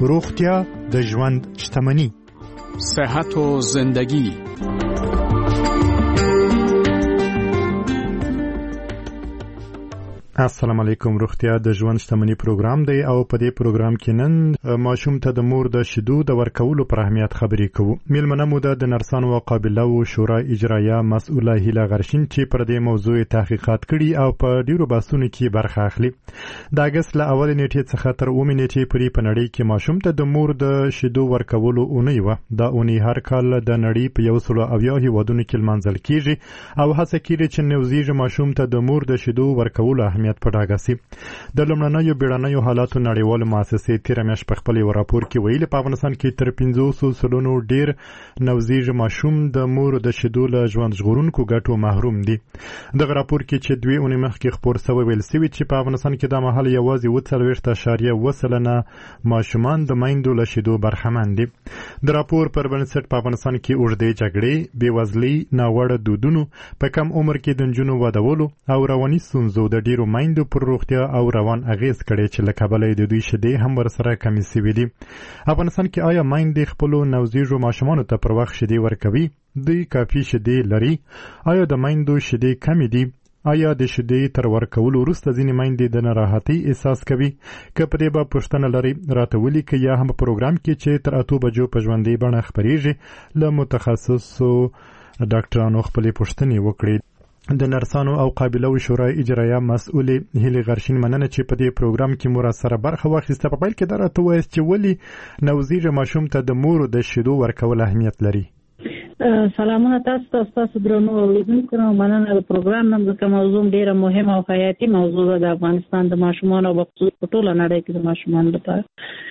روغتیا د ژوند شتمني. صحت و زندگی. السلام علیکم. روغتیا د ژوند شتمني پروګرام دی او په دې پروګرام کې نن ماشوم ته د مور د شیدو د ورکولو پر اهمیت خبرې کوو. میلمنه مو د نرسانو او قابله و شورا اجرایه مسؤله هیله غرشین چې پر دې موضوع تحقیقات کړي او په ډیرو بحثونو کې برخه اخلي. د اگست له اول نیټې څخه تر 9 نیټې پورې په نړۍ کې ماشوم ته د مور د شیدو ورکولو اونۍ و. دا اونۍ هر کال د نړۍ په 170 هیوادونو کې لمانځل کیږي او هڅه کیږي چې نوزیږي ماشوم ته د مور د شیدو ورکولو اهمیت په ډاګه سي. د لومړنیو بیړنیو حالاتو نړیوالو مؤسسې تیر میاشت په خپل یو راپور کې ویلي په افغانستان کې تر 500 سلنو ډیر نوزیږي ماشوم د مور د شیدو له ژوند ژغورونکو ګټو محروم دي. دغه راپور کې چې 2 اونۍ مخکې خپور شوی ویل سوي چې په افغانستان کې د مهال یوازې 40.1% ماشومان د میندو له شیدو برخمن دي. د راپور پر بنسټ په افغانستان کې اوږدې جګړې، بېوزلي، ناوړه دودونو، په کم عمر کې د نجونو ودولو او رواني ستونزو د ډیرو میندو پر روغتیا او روان اغیز کړي چې له کبله د دوی شیدې هم ورسره کمې سوي دي. افغانستان کې آیا میندې خپلو نوزیږو ماشومانو ته پر وخت شیدې ورکوي؟ دوی کافي شیدې لري؟ آیا د میندو شیدې کمې دي؟ آیا د شیدې تر ورکولو وروسته ځینې میندې د ناراحتۍ احساس کوي؟ که په دې به پوښتنه لري راته ولیکئ یا هم په پروګرام کې چې تر 8 بجو په ژوندۍ بڼه خپریږي له متخصصو ډاکټرانو خپلې پوښتنې وکړي. د نرسانو او قابله و شورا اجرایه مسؤله هیله غرشین مننه چې په دې پروګرام کې مور سره برخه واخیسته. په پیل کې درته وایي چې ولې نوزیږي ماشوم ته د مور د شیدو ورکول اهمیت لري. سلامونه تاسو درنو اوریدونکو. مننه د پروګرام نن ځکه موضوع ډیره مهمه او حیاتي موضوع ده د افغانستان د ماشومانو او په ټوله نړۍ کې د ماشومانو لپاره.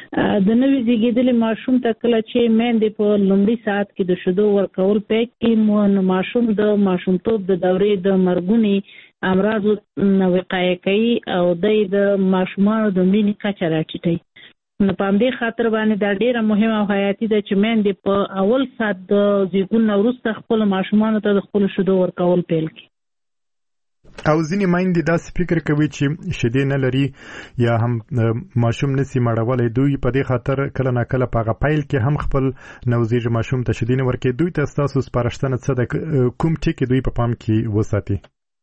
د نوې زیږیدلي ماشوم ته کله چې میندې په لومړي ساعت کې د شیدو ورکول پیل کړي، ماشوم د ماشومتوب د دورې د مرګوني امراضو وقایه کوي او د ماشومانو د مړینې کچه راټیټوي. نو په همدې خاطر باندې دا ډیره مهمه او حیاتي ده چې میندې په اول ساعت د زیږون وروسته خپل ماشومانو ته د خپل شیدو ورکول پیل کړي. او ځینې میندې داسې فکر کوي چې شیدې نه لري یا هم ماشوم نسی مړولی. دوی په دې خاطر کله نه کله په هغه پیل کې هم خپل نوزیږي ماشوم ته شیدې نه ورکوي. دوی ته ستاسو سپارښتنه څه ده؟ کوم ټکي دوی په پام کې وساتي؟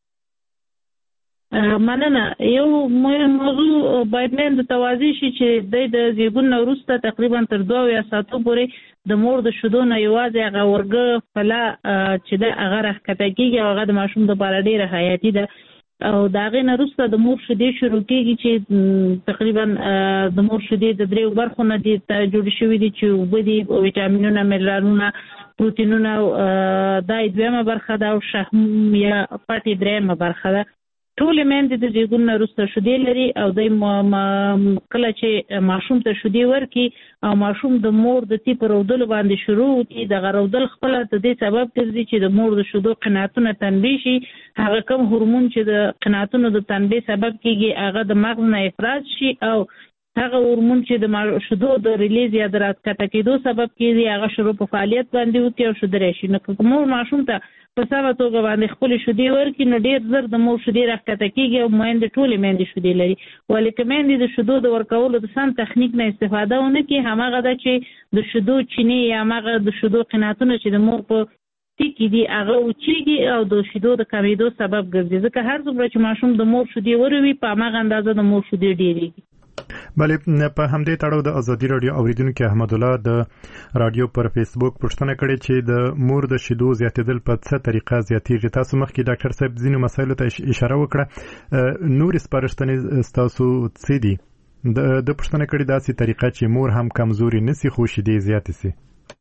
مننه. یو مهم موضوع باید میندو ته واضح شي چې د زیږون نه وروسته تقریبا تر 2 ساعتو پورې د مور د شیدو نه یوازې هغه ورګه فلا چې د هغه راښکته کېږي او هغه د ماشوم دپاره ډېره حیاتي ده. او د هغې نه وروسته د مور شیدې شروع کېږي چې تقریبا د مور شیدې د 3 برخو نه دي جوړې شوي دي چې اوبه دي، ویټامینونه، منرالونه، پروتینونه. دا 2مه برخه ده او شحم یا پټې 3مه برخه ده. ټولې میندې د زیږون نه وروسته شیدې لري او دوی کله چې ماشوم ته شیدې ورکړي او ماشوم د مور د تی په رودلو باندې شروع وکړي، دغه رودل خپله د دې سبب ګرځي چې د مور د شیدو قناعتونه تنبیه شي. هغه کوم هورمون چې د قناعتونو د تنبیه سبب کېږي هغه د مغز نه افراز شي او هغه هورمون چې د شیدو د ریلیز یا د راښکته کېدو سبب کېږي هغه شروع په فعالیت باندې وکړي او شیدې راشي. نو که مور ماشوم ته په سمه توګه باندې خپلې شیدې ورکړي نو ډېر زر د مور شیدې راښکته کېږي او ټولې میندې شیدې لري. ولې که میندې د شیدو د ورکولو د سم تخنیک نه استفاده ونه کړي، هماغه ده چې د شیدو چینې یا هماغه د شیدو قناعتونه چې د مور په تی کې دي هغه وچېږي او د شیدو د کمېدو سبب ګرځي. ځکه هر څومره چې ماشوم د مور شیدې وروي په هماغه اندازه د مور شیدې ډېرېږي. بلې په همدې تړاو د ازادي راډیو اوریدونکو احمد الله د راډیو پر فیسبوک پوښتنه کړې چې د مور د شیدو زیاتېدل په څه طریقه زیاتېږي؟ تاسو مخکې ډاکټر صاحب ځینو مسایلو ته اشاره وکړه. نور سپارښتنې ستاسو څه دي؟ د پوښتنه کړې داسې طریقه چې مور هم کمزوري نسی خو شیدې زیاتې سي.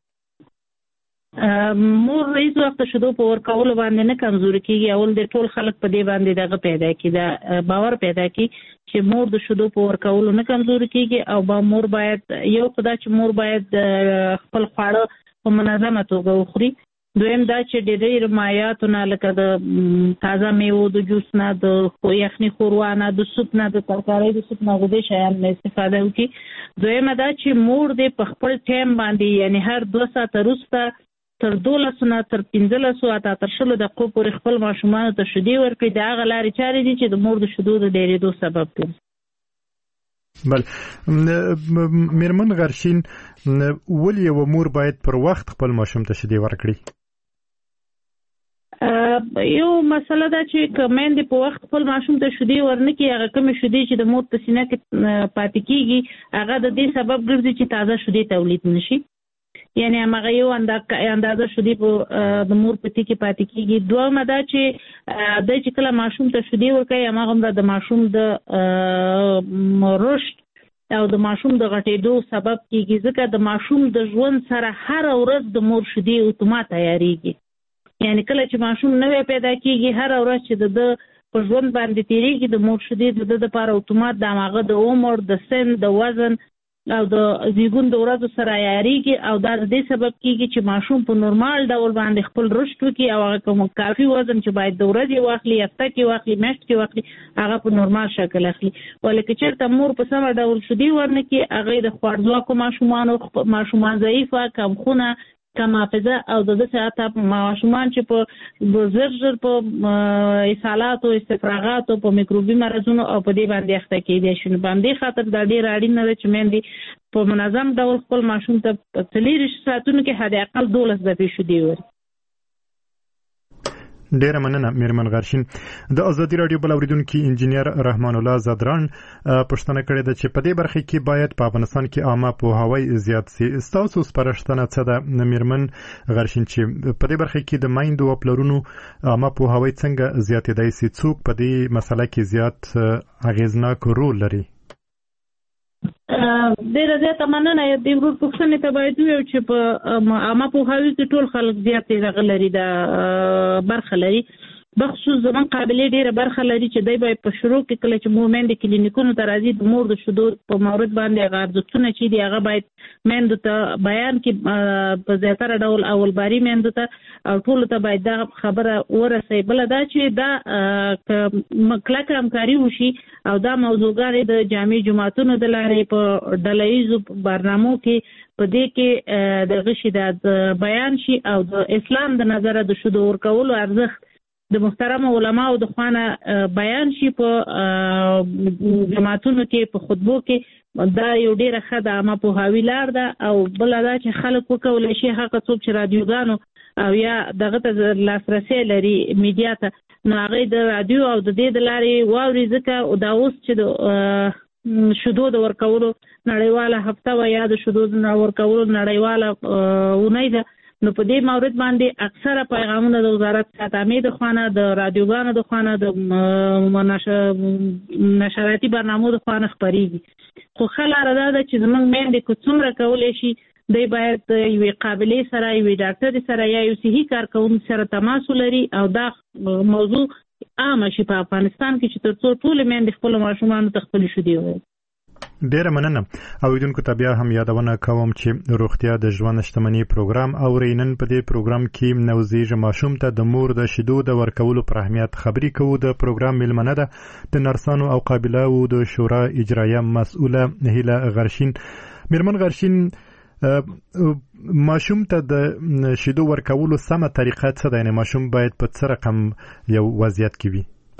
مور هیڅ وخت شیدو په ورکولو باندې نه کمزوري کېږي. اول د ټول خلک په دې باندې دغه پیدا کړي، دا باور پیدا کړي چې مور د شیدو په ورکولو نه کمزوري کېږي او مور باید یو خدا چې مور باید خپل خواړه په منظمه توګه وخوري. دویم دا چې ډېر مایعاتونه لکه د تازه میوو د جوس نه، د یخني ښوروا نه، د سوپ نه، د ترکارۍ د سوپ نه، د دې شیانو نه استفاده وکړي. دویمه دا چې مور دې په خپل ټایم باندې یعنی هر 2 ساعته وروسته تر 12 نه تر 15 اته تر 20 دقیقو پورې خپل ماشومانو ته شیدې ورکړي. د هغه لارې چارې دي چې د مور د شیدو د ډېرېدو سبب ګرځي. بل میرمن غرشین ولې یو مور باید پر وخت خپل ماشوم ته شیدې ورکړي؟ یو مسله ده چې که میندې په وخت خپل ماشوم ته شیدې ورنکړي، هغه کومې شیدې چې د مور په سینه کې پاتې کېږي هغه د دې سبب ګرځي چې تازه شیدې تولید نشي. یعنی هغه یو اندازه شیدې د مور په تې کې پاتې کېږي. دویمه دا چې دی چې کله ماشوم ته شیدې ورکوي هماغومره د ماشوم د رشد او د ماشوم د غټېدو سبب کېږي، ځکه د ماشوم د ژوند سره هره ورځ د مور شیدې اتومات تیارېږي. یعنی کله چې ماشوم نوی پیدا کېږي هره ورځ چې د په ژوند باندې تېرېږي د مور شیدې د ده دپاره اتومات د هغه د عمر، د سن، د وزن او د زیږون د ورځو سره عیارېږي او دا د دې سبب کېږي چې ماشوم په نورمال ډول باندې خپل رشد وکړي او هغه کوم کافي وزن چې باید د ورځې واخلي، هفته کې واخلي، میاشت کې واخلي، هغه په نورمال شکل اخلي. ولې که چېرته مور په سمه ډول شیدې ورنکړي هغې د خوارځواکو ماشومان ضعیفه، کمخونه، کم حافظه او د داسې حتی ماشومان چې په زر په اسهالاتو، استفراغاتو، په میکروبي مرضونو او په دې باندې اخته کېدی شي. نو په همدې خاطر دا ډېر اړینه ده چې میندې په منظم ډول خپل ماشوم ته په 24 ساعتونو کې حد اقل 12 دفعې شیدې ورکړي. ډیره مننه میرمن غرشین. د ازادي راډیو بل اوریدونکو انجینیر رحمان الله زادران پوښتنه کړې ده چې په دې برخه کې باید په افغانستان کې عامه پوهاوی زیات شي. تاسو سپارښتنه څه ده میرمن غرشین چې په دې برخه کې د میندو او پلرونو عامه پوهاوی څنګه زیاتېدای شي؟ څوک په دې مسله کې زیات اغیزناک رول لري؟ ډېره زیاته مننه. د ورور پوښتنې ته باید ووایو چې په عامه پوهاوي کې ټول خلک زیاتې دغه لري، د برخه لري. بخصوص زموږ قابلې ډېره برخه لري چې دی باید په شروع کې کله چې مور میندې کلینیکونو ته راځي د مور د شیدو په مورد باندې هغه ارزښتونه چې دي هغه باید میندو ته بیان کړي په زیاتره ډول اولباري میندو ته او ټولو ته باید دا خبره ورسوي. بله دا چې دا کلکه همکاري وشي او دا موضوعګانې د جامع جماعتونو د لارې په ډله ییزو برنامو کې په دې کې دغه شي د بیان شي او د اسلام د نظره د شیدو ورکولو ارزښت د محترم علماو د خوانه بیان شي په جماعتونو کې، په خطبو کې. دا یو ډیره ښه د عامه پوهاوي لار ده. او بله دا چې خلک وکولی شي هغه څوک چې رادیوګانو او یا دغه ته لاسرسی لري میډیا ته، نو هغوی د رادیو او د دې د لارې واوري، ځکه دا اوس چې د شیدو د ورکولو نړیواله هفته و یا د شیدو د ورکولو نړیواله اونۍ ده، نو په دې مورد باندې اکثره پیغامونه د وزارت صحت عامې د خوانه، د رادیوګانو د خوانه، د نشراتي برنامو د خوانه خپریږي. خو ښه لاره دا ده چې زموږ میندې که څومره کولی شي دی باید یوې قابلې سره، یوې ډاکټرې سره یا یو صحي کارکوونکي سره تماس ولري او دا موضوع عامه شي په افغانستان کې چې تر څو ټولې میندې خپلو ماشومانو ته خپلې شیدې وورکړي. ډیره مننه. اوریدونکو ته بیا هم یادونه کوم چې روغتیا د ژوند شتمنۍ پروګرام اورئ. نن په دې پروګرام کې نوزیږه ماشوم ته د مور د شیدو د ورکولو پر اهمیت خبرې کوو. د پروګرام میلمنه ده د نرسانو او قابلاو د شورا اجرایه مسؤله هیله غرشین. میرمن غرشین، ماشوم ته د شیدو ورکولو سمه طریقه څه ده؟ یعنې ماشوم باید په څه رقم یو وضعیت کې وي؟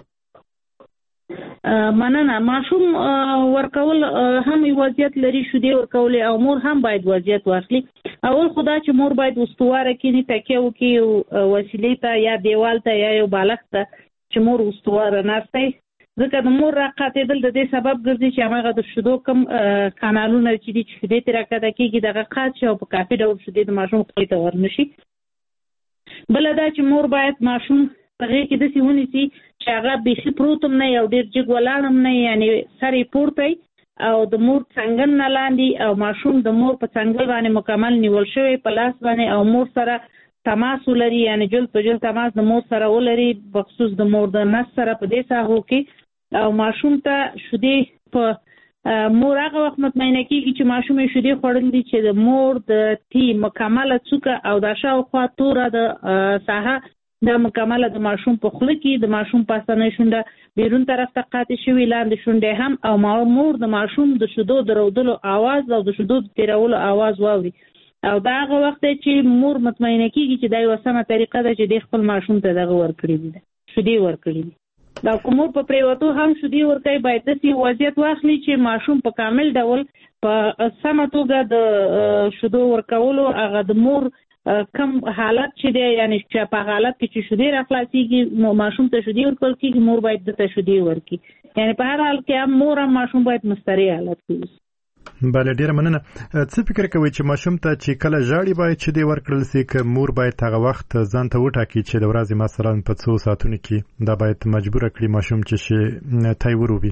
مننه. ماشوم ورکول هم وضعیت لري، شیدې ورکول او مور هم باید وضعیت واخلي. اول خدا چې مور باید استواره کینی، تکیه وکړي وسیلې ته یا دیوال ته یا یو بالښت ته چې مور استواره ناستی، ځکه د مور راقاتېدل د دې سبب ګرځي چې هماغه د شیدو کم کانالونه چې دي چې شیدې ترې راکښته کېږي دغه قات شي او په کافي ډول شیدې د ماشوم خولې ته ورنشي. بله دا چې مور باید ماشوم په غېږ کې داسې ونیسي چې هغه بیخي پروت هم نه او ډېر جګ ولاړ هم نه، یعنې سر یې پورته او د مور څنګل نه لاندې او ماشوم د مور په څنګل باندې مکمل نیول شوی په لاس باندې او مور سره تماس ولري، یعنې جلد په جلد تماس د مور سره ولري، بخصوص د مور د نس سره په دې ساحو کې. او ماشوم ته شیدې په مور هغه وخت مطمئنه کېږي چې ماشوم یې شیدې خوړل دي چې د مور د تی مکمله څوکه او د شاوخوا توره د ساحه دا مکمله د ماشوم په خوله کې د ماشوم پاسنۍ شونډه بیرون طرف ته قاطع شوي، لاندې شونډې هم، او مور د ماشوم د شیدو د رودلو آواز او د شیدو د تیرولو آواز واوري. او دا هغه وخت دی چې مور مطمئنه کېږي چې دا یوه سمه طریقه ده چې دی خپل ماشوم ته دغه ورکړي دي، شیدې ورکړي دي. دا کومور په پریوتو هم شدي ورکوي باید داسې وضعیت واخلي چې ماشوم په کامل ډول په سمه توګه د شیدو ورکولو هغه د مور کم حالت چې دی یعنی چې په حالت کې چې شیدې راخلاصېږي ماشوم ته شیدې ورکول کېږي مور باید دته شیدې ورکړي یعنی په هر حال کې هم مور هم ماشوم باید مستري حالت کې بله ډیره مننه. څه فکر کوي چې ماشوم ته چې کله ژاړي باید شیدې ورکړل سي که مور باید هغه وخت ځان ته وټاکي چې د ورځې مثلا په 2 ساعتونو کې دا باید مجبور کړي ماشوم چې تای وروبي؟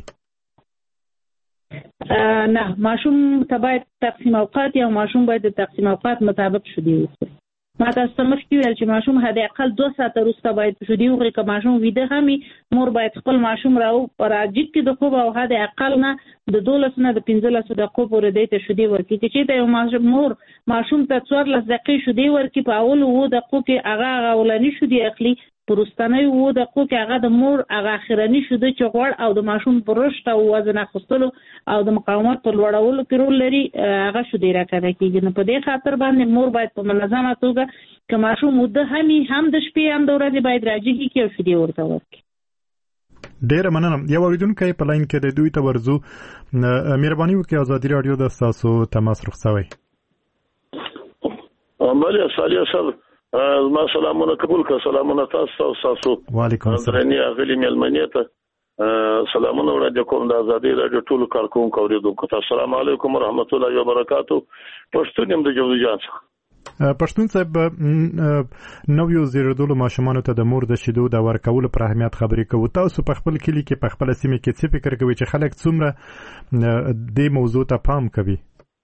نه ماشوم ته باید تقسیم اوقات یا ماشوم باید د تقسیم اوقات مطابق شیدې وخوري. ما تاسو ته مخکې ویل چې ماشوم حداقل 2 ساعته وروسته باید شیدې وخوري. که ماشوم ویده هم مور باید خپل ماشوم راجیب کړي د خوب او حداقل نه د 12 نه د 15 دقیقو پورې دی ته شیدې ورکړي. که چېرته یو مور ماشوم ته 14 دقیقې شیدې ورکړي په اولو 7 دقیقو کې هغه اولني شیدې اخلي په وروستنیو 7 دقیقو کې هغه د مور هغه اخرني شیدې چې غوړ او د ماشوم په رشد او وزن اخیستلو او د مقاومت په لوړولو کې رول لري هغه شیدې راکده کېږي. نو په دې خاطر باندې مور باید په منظمه توګه که ماشوم وده هم د شپې هم د ورځې باید راجیږي کې او شیدې ورته ورکړي. ډیره مننه. یو اوریدونکی په لاین کې د دوی ته ورځو. مهرباني وکړئ ازادي راډیو د تاسو تماس رخصوي. بله صالح صاحب ما سلامونه قبول کړه. سلامونه تاسو. وعلیکم السلام. درنی اغلی ملمنې ته سلامونه وړاندې کوم د ازادي راډیو ټول کارکونکو اوریدونکو ته. السلام علیکم ورحمت الله وبرکاتو. پښتون يم د جوزجان څخه. پښتون صاحب نویو زیږیدلو ماشومانو ته د مور د شیدو د ورکولو پر اهمیت خبرې کوو. تاسو په خپل کلي کې په خپل سیمه کې څه فکر کوئ چې خلک څومره دې موضوع ته پام کوي؟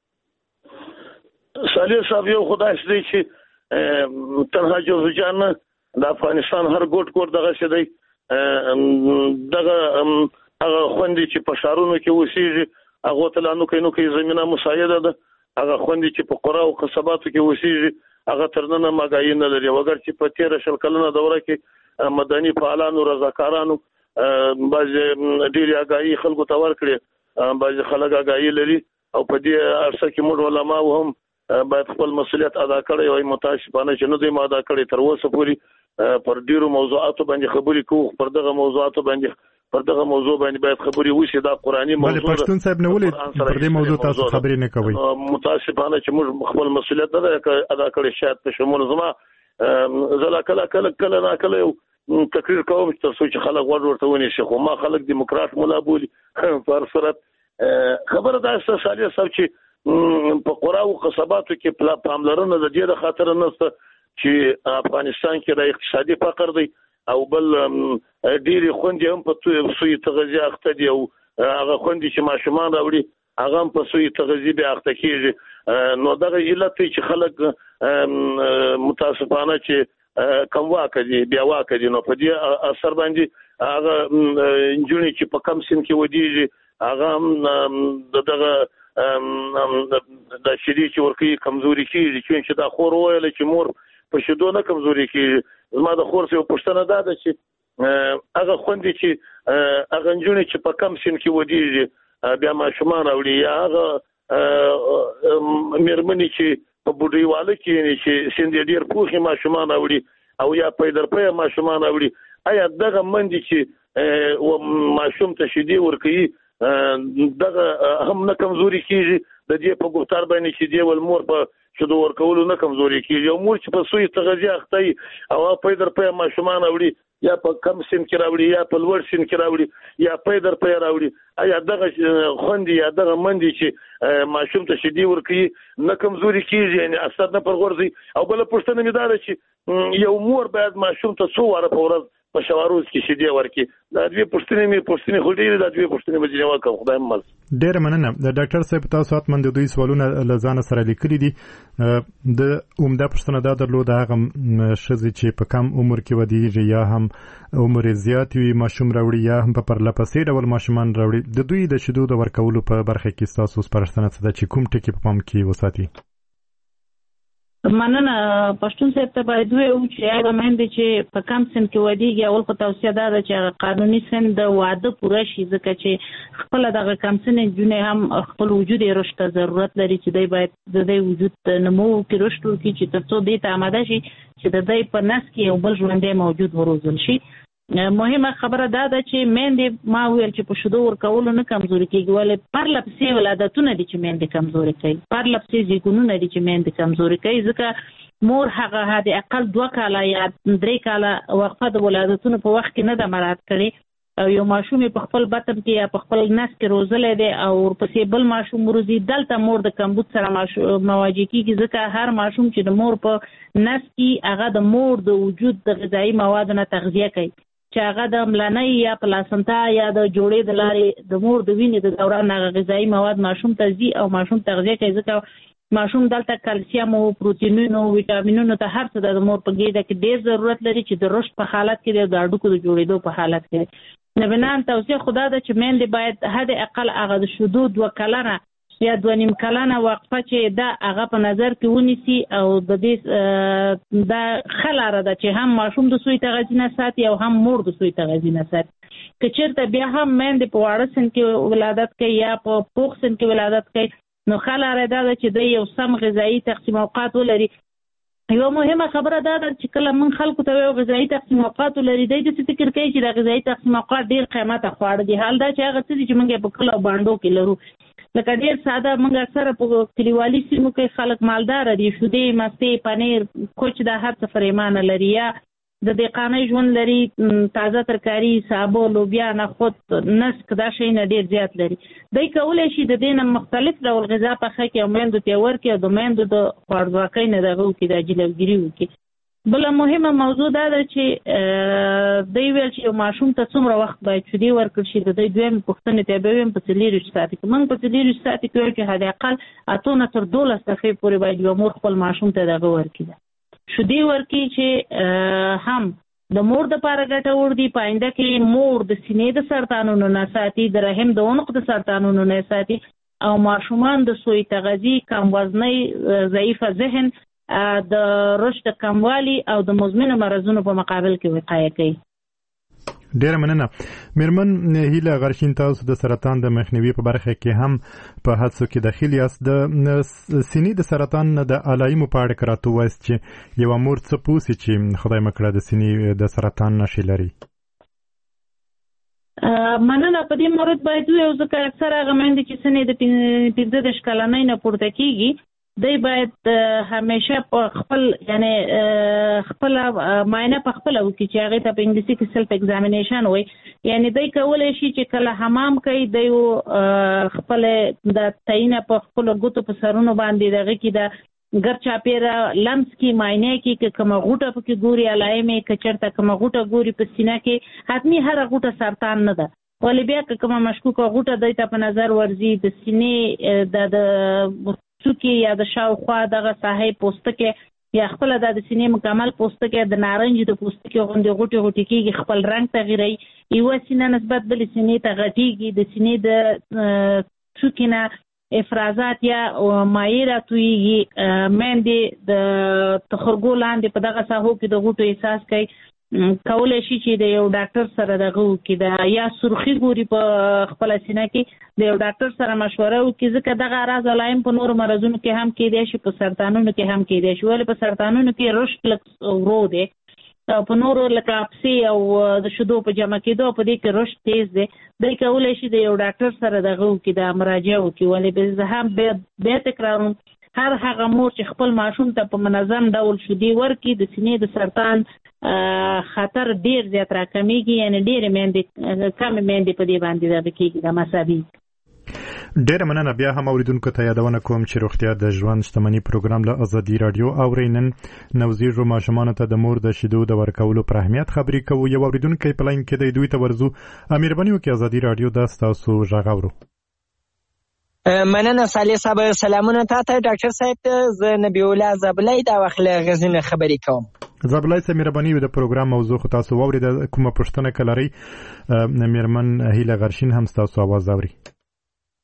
صالح صاحب یو خدای دې چې تنها جوزجان د افغانستان هر ګوټ دغه څه دی دغه هغه خوندې چې په شهرونو کې اوسېږي هغه ته لانو کې زمينه مساعده ده. هغه خوندې چې په قرا او قصباتو کې اوسېږي هغه ترننه مګای نه لري. وګر چې په 13 کلونو دوره کې مدني فعالانو رضاکارانو باز ډېر اگاهي خلکو ته ورکړي باز خلک اگاهي لري او په دې ارسه کې موږ علما هم باید خپل مسؤلیت ادا کړی وي. متاسفانه چې نه دی ادا کړی تر اوسه پورې پر ډیرو موضوعاتو باندې خبرې کوو. پر دغه موضوعاتو باندې باید خبرې وشي. دا قرآني موضوع ده. پښتون صاحب نه ولې پر دې موضوع تاسو خبرې نه کوي؟ متاسفانه چې موږ خپل مسؤلیت نه ادا کړی شاید په شمول زما زلا کله نه کله یو تقریر کوم چې خلک ورته ونی شي خو ما خلک دیموکرات مولا بولی پر صورت خبره ده صالح صاحب چې په قرا او قصباتو کې پاملرنه د دې د خاطر نهسته چې افغانستان کې د اقتصادي فقر دی او بل ډېری خوندې هم په سوی تغذیه اخته دي او هغه خوندې چې ماشومان راوړي هغه هم په سوی تغذیه به اخته کېږي. نو دغه علت چې خلک متاسفانه چې کم واکدي بیا واکدي نو په دې اثر باندې هغه انجونی چې په کم سن کې ودیږي هغه هم دغه د شیدې چې ورکی کمزوري کیږي چې دا خور ویل چې مور په شیدو نه کمزوري کیږي. زما د خور څخه پوښتنه ده چې هغه خوندې چې هغه انجونی چې په کم سن کې ودیږي بیا ماشومان راوړي یا هغه مېرمنې چې په بوډۍ واله کې چې سن ډېر پوخي ماشومان راوړي او یا پیدرپه ماشومان راوړي آیا دغه مندي چې ماشوم ته شیدې ورکوي دغه هم نه کمزوري کیږي د دې په ګفتار باندې چې دی ول مور په شیدو ورکولو نه کمزوري کیږي او مور چې په سوی تغذیه اخته او پیدرپه ماشومان راوړي یا په کم سن کې راوړي یا په لوړ سن کې راوړي یا پیدرپه راوړي آیا دغه خوندې یا دغه مندي چې ماشوم ته شیدې ورکوي نه کمزوري کیږي یعنی اثر نه پر غورځي. او بل پوښتنه مې ده چې یو مور باید ماشوم ته 2 واره په ورځ په شواروز کې شیدې ورکړي. دا دوی پوښتنې خو ډېرې دا دوی پوښتنې به جواب کوم. خدای مل. ډېر مننه. د ډاکټر صاحب تاسو اتمن د دوی سوالونه لزان سره لیکلي دي. د عمده پوښتنه دا درلوده هغه ښځې چې په کم عمر کې ودیږي یا هم عمر زیات وي ماشوم راوړي یا هم په پرلپسې ډول ماشومان راوړي د دوی د شیدو د ورکولو په برخه کې تاسو سپارښتنه څه ده چې کوم ټکي په پام کې وساتي؟ مننه. پښتون صاحب ته باید وایو چې هغه مېندې چې په کم سن کې ودیږي اول خو توصیه ده چې قانوني سن د واده پوره شي ځکه چې خپل دغه کم سن نجونې هم خپل وجود یې رشد ته ضرورت لري چې دوی باید د دوی وجود نمو کې رشد وکړي چې تر څو دې ته آماده شي چې د دوی په نس کې یو بل ژوندی موجود وروزل شي. مهمه خبره دا ده چې میندې ما ویل چې په شیدو ورکولو نه کمزوري کېږي، ولې پرله پسې ولادتونه دي چې میندې کمزوري کوي، پرله پسې زیږونونه دي چې میندې کمزوري کوي، ځکه مور هغه حد اقل 2 کاله یا 3 کاله وقفه د ولادتونو په وخت کې نه ده مراعات کړې، او یو ماشوم په خپل بطن کې یا په خپل نس کې روزلی دی او ورپسې بل ماشوم روزي، دلته مور د کمبود سره مواجه کېږي، ځکه هر ماشوم چې د مور په نس کې هغه د مور د وجود د غذایي موادو نه تغذیه کوي، چې هغه د ملنۍ یا پلاسنتا یا د جوړې د لارې د مور د وینې د دوران هغه غذایي مواد ماشوم ته ځي او ماشوم تغذیه کوي، ځکه ماشوم دلته کلسیم او پروتینونو ویټامینونو ته هر څه د مور په ګیډه کې ډېر ضرورت لري چې د رشد په حالت کې د هډوکو د جوړېدو په حالت کې. نبنان توصیه خدا ده چې میندې باید حد اقل هغه د شیدو 2 کلنه یا 2.5 کلنه وقفه چې دا هغه په نظر کې ونیسي او د دې دا ښه لاره ده چې هم ماشوم د سوی تغذیه نه ساتي او هم مور د سوی تغذیه نه ساتي. که چېرته بیا هم میندې په واړه سن کې ولادت کوي یا په پوخ سن کې ولادت کوي نو ښه لاره دا ده چې د یو سم غذایي تقسیم اوقات ولري. یو مهمه خبره دا ده چې کله من خلکو ته یو غذایي تقسیم اوقات ولري دی د فکر کوي چې د غذایي تقسیم اوقات ډېر قیمته خواړه دي، حال دا چې هغه څه دي چې موږ په کلو او بانډو کې لرو، لکه ډېر ساده موږ اکثره په کلیوالي سیمو کې خلک مالداره دي، شیدې، مستې، پنیر، کوچ دا هر څه پرېمانه لري، یا د دهقانۍ ژوند لري، تازه ترکاري، سابه، لوبیا، نخود، نسک دا شیونه ډېر زیات لري. دی کولی شي د دې نه مختلف ډول غذا پخه کړي او میندو ته یې ورکړي او د میندو د خوارځواکۍ نه دغه وکړي، د جلوګیري وکړي. بله مهمه موضوع دا ده چې دی ویل چې یو ماشوم ته څومره وخت باید شیدې ورکړل شي، د دوی دویمې پوښتنې ته به ویم په 24 ساعته کې. موږ په 24 ساعته کې وایو چې حد اقل 8 نه تر 12 دقیقې پورې باید یو مور خپل ماشوم ته دغه ورکړي، شیدې ورکړي چې هم د مور دپاره ګټور دي، په آینده کې مور د سینې د سرطانونو نه ساتي، د رحم د عنق د سرطانونو نه ساتي، او ماشومان د سوی تغذی، کم وزنۍ، ضعیفه ذهن، د رشد کموالي او د مزمنو مرضونو په مقابل کې وقایه کوي. ډیره مننه. میرمن هیله غرشین، تاسو د سرطان د مخنیوي په برخه کې هم په هڅو کې داخل یاست. د سینې د سرطان د علایمو په اړه راته ووایاست چې یوه مور څه پوسي چې خدای مکړه د سینې د سرطان نښې لري. مننه. په دې مورد باید ووایو ځکه اکثره هغه میندې چې سینې د 15 کلنۍ نه پورته کېږي دی باید همیشه په خپل یعنی خپل معاینه په خپل وکړي چې هغه ته په انګلیسي کې سلف ایگزامینیشن وایي، یعنی دی کولی شي چې کله حمام کوي دی خپل د تعینه په خپل ګوتو په سرونو باندې دغه کې د ګر چاپیره لمس کې معاینه کې که کومه غوټه پکې ګوري علایمې، که چېرته کومه غوټه ګوري په سینه کې، حتمي هره غوټه سرطان نه ده، ولې بیا که کومه مشکوکه غوټه دی ته په نظر ورځي د سینې د څوکې یا د شاوخوا دغه ساحې پوستکی یا خپل د سینې مکمل پوستکی د نارنج د پوستکی غوندې غوټې غوټې کېږي، خپل رنګ تغیروي، یوه سینه نسبت بلې سینې ته غټېږي، د سینې د څوکې نه افرازات یا مایع راتویږي، میندې د تخرګو لاندې په دغه ساحو کې د غوټو احساس کوي، کولی شي چې د یو ډاکټر سره دغه وکړي، یا سرخي ګوري په خپله سینه کې د یو ډاکټر سره مشوره وکړي، ځکه دغه اعراض علایم په نورو مرضونو کې هم کېدی شي، په سرطانونو کې هم کېدی شي، ولې په سرطانونو کې رشد لږ ورو دی، په نورو لکه اپسې او د شیدو په جمع کېدو په دې کې رشد تیز دی. دی کولی شي د یو ډاکټر سره دغه وکړي، د مراجعه وکړي، ولې زه هم بیا تکراروم هر هغه مور چې خپل ماشوم ته په منظم ډول شیدې ورکړي د سینې د سرطان خطر ډیر زیات راکمیږي، یعنی ډېرې میندې کمې میندې په دې باندې دغه کېږي د مساوي. ډیره مننه. بیا هم اوریدونکو ته یادونه کوم چې روغتیا د ژوند شتمني پروګرام له ازادي رادیو اورئ. نن نوزیږو ماشومانو ته د مور د شیدو د ورکولو پر اهمیت خبرې کوو. یو اوریدونکی په لاین کې دی، دوی ته ورځو. مهرباني وکړئ ازادي رادیو دا ستاسو غږ اورو. مننه صالح صاحب. سلامونه تاته ډاکټر صاحب. زه نبی الله زبلای دا وخت له غزنی خبرې کوم. زبلای صاحب مهرباني د پروګرام موضوع خو تاسو واورئ، کومه پوښتنه کلري میرمن هیله غرشین هم تاسو आवाज اوري.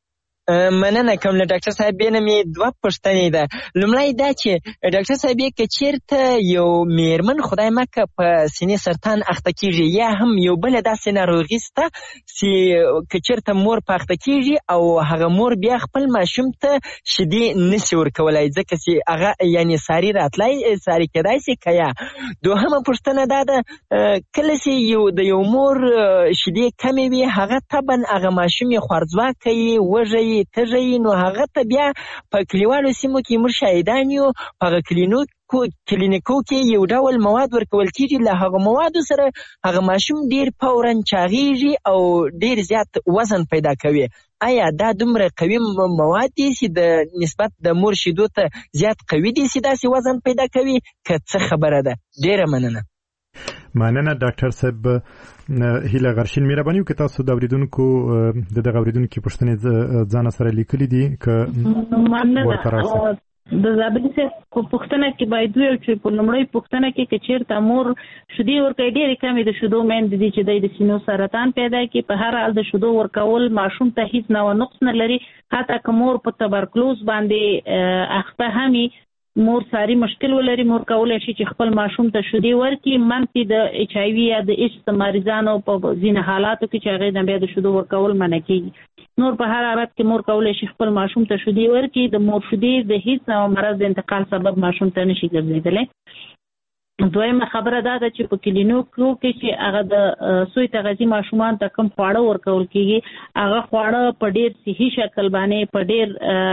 مننه کوم له ډاکټر صاحب بینه می دوه پوښتنې ده. لومړی دا چې ډاکټر صاحب که چیرته یو میرمن خدای مکه په سینې سرطان اخته کیږي یا هم یو بل داسې ناروغي شته چې که چیرته مور په اخته کیږي او هغه مور بیا خپل ماشوم ته شیدې نشي ورکولی ځکه چې هغه یعنې ساري راتلی ساري کیدای شي که یا. دوهمه پوښتنه دا ده کله چې د یو مور شیدې کمې وي هغه طبعا هغه ماشوم یې خوارځواکی یي وږی تږی نو هغه ته بیا په کلیوالو سیمو کې موږ شاهدان یو په هغه کلینیکو کې یو ډول مواد ورکول کېږي له هغه موادو سره هغه ماشوم ډېر فوراً چاغېږي او ډېر زیات وزن پیدا کوي. آیا دا دومره قوي مواد دي چې د نسبت د مور شیدو ته زیات قوي دي چې داسې وزن پیدا کوي که څه خبره ده؟ ډېره مننه. مننه ډاکټر صاحب. هیله غرشین مهرباني وکړئ تاسو د اوریدونکو دغه اوریدونکو پوښتنې ځان سره لیکلي دي که مننه. د زابلی سے پوښتنه کې باید ویل چې په لومړی پوښتنه کې چیرته مور شیدې ورکوي ډېرې کمې د شیدو میندې دي چې د سینو سرطان پیدا کړي په هر حال د شیدو ورکول ماشوم ته هیڅ نوع نقص نه لري. حتی که مور په تبرکلوز باندې اخته همي مور ساری مشکل ولري مور کولای شي چې خپل ماشوم ته شیدې ورکړي. منفي د ایچ آی وي یا د ایچ مریضانو په ځینې حالاتو کې چې هغې نه بیا د شیدو ورکول منع کېږي. نور په هر حالت کې مور کولای شي خپل ماشوم ته شیدې ورکړي. د مور شیدې د هیڅ نوع مرض د انتقال سبب ماشوم ته نشي ګرځېدلی. دویمه خبره دا ده چې په کلینیکو کې چې هغه د سوی تغذیه ماشومان ته کوم خواړه ورکول کېږي هغه خواړه په ډېر صحي شکل باندې په ډېر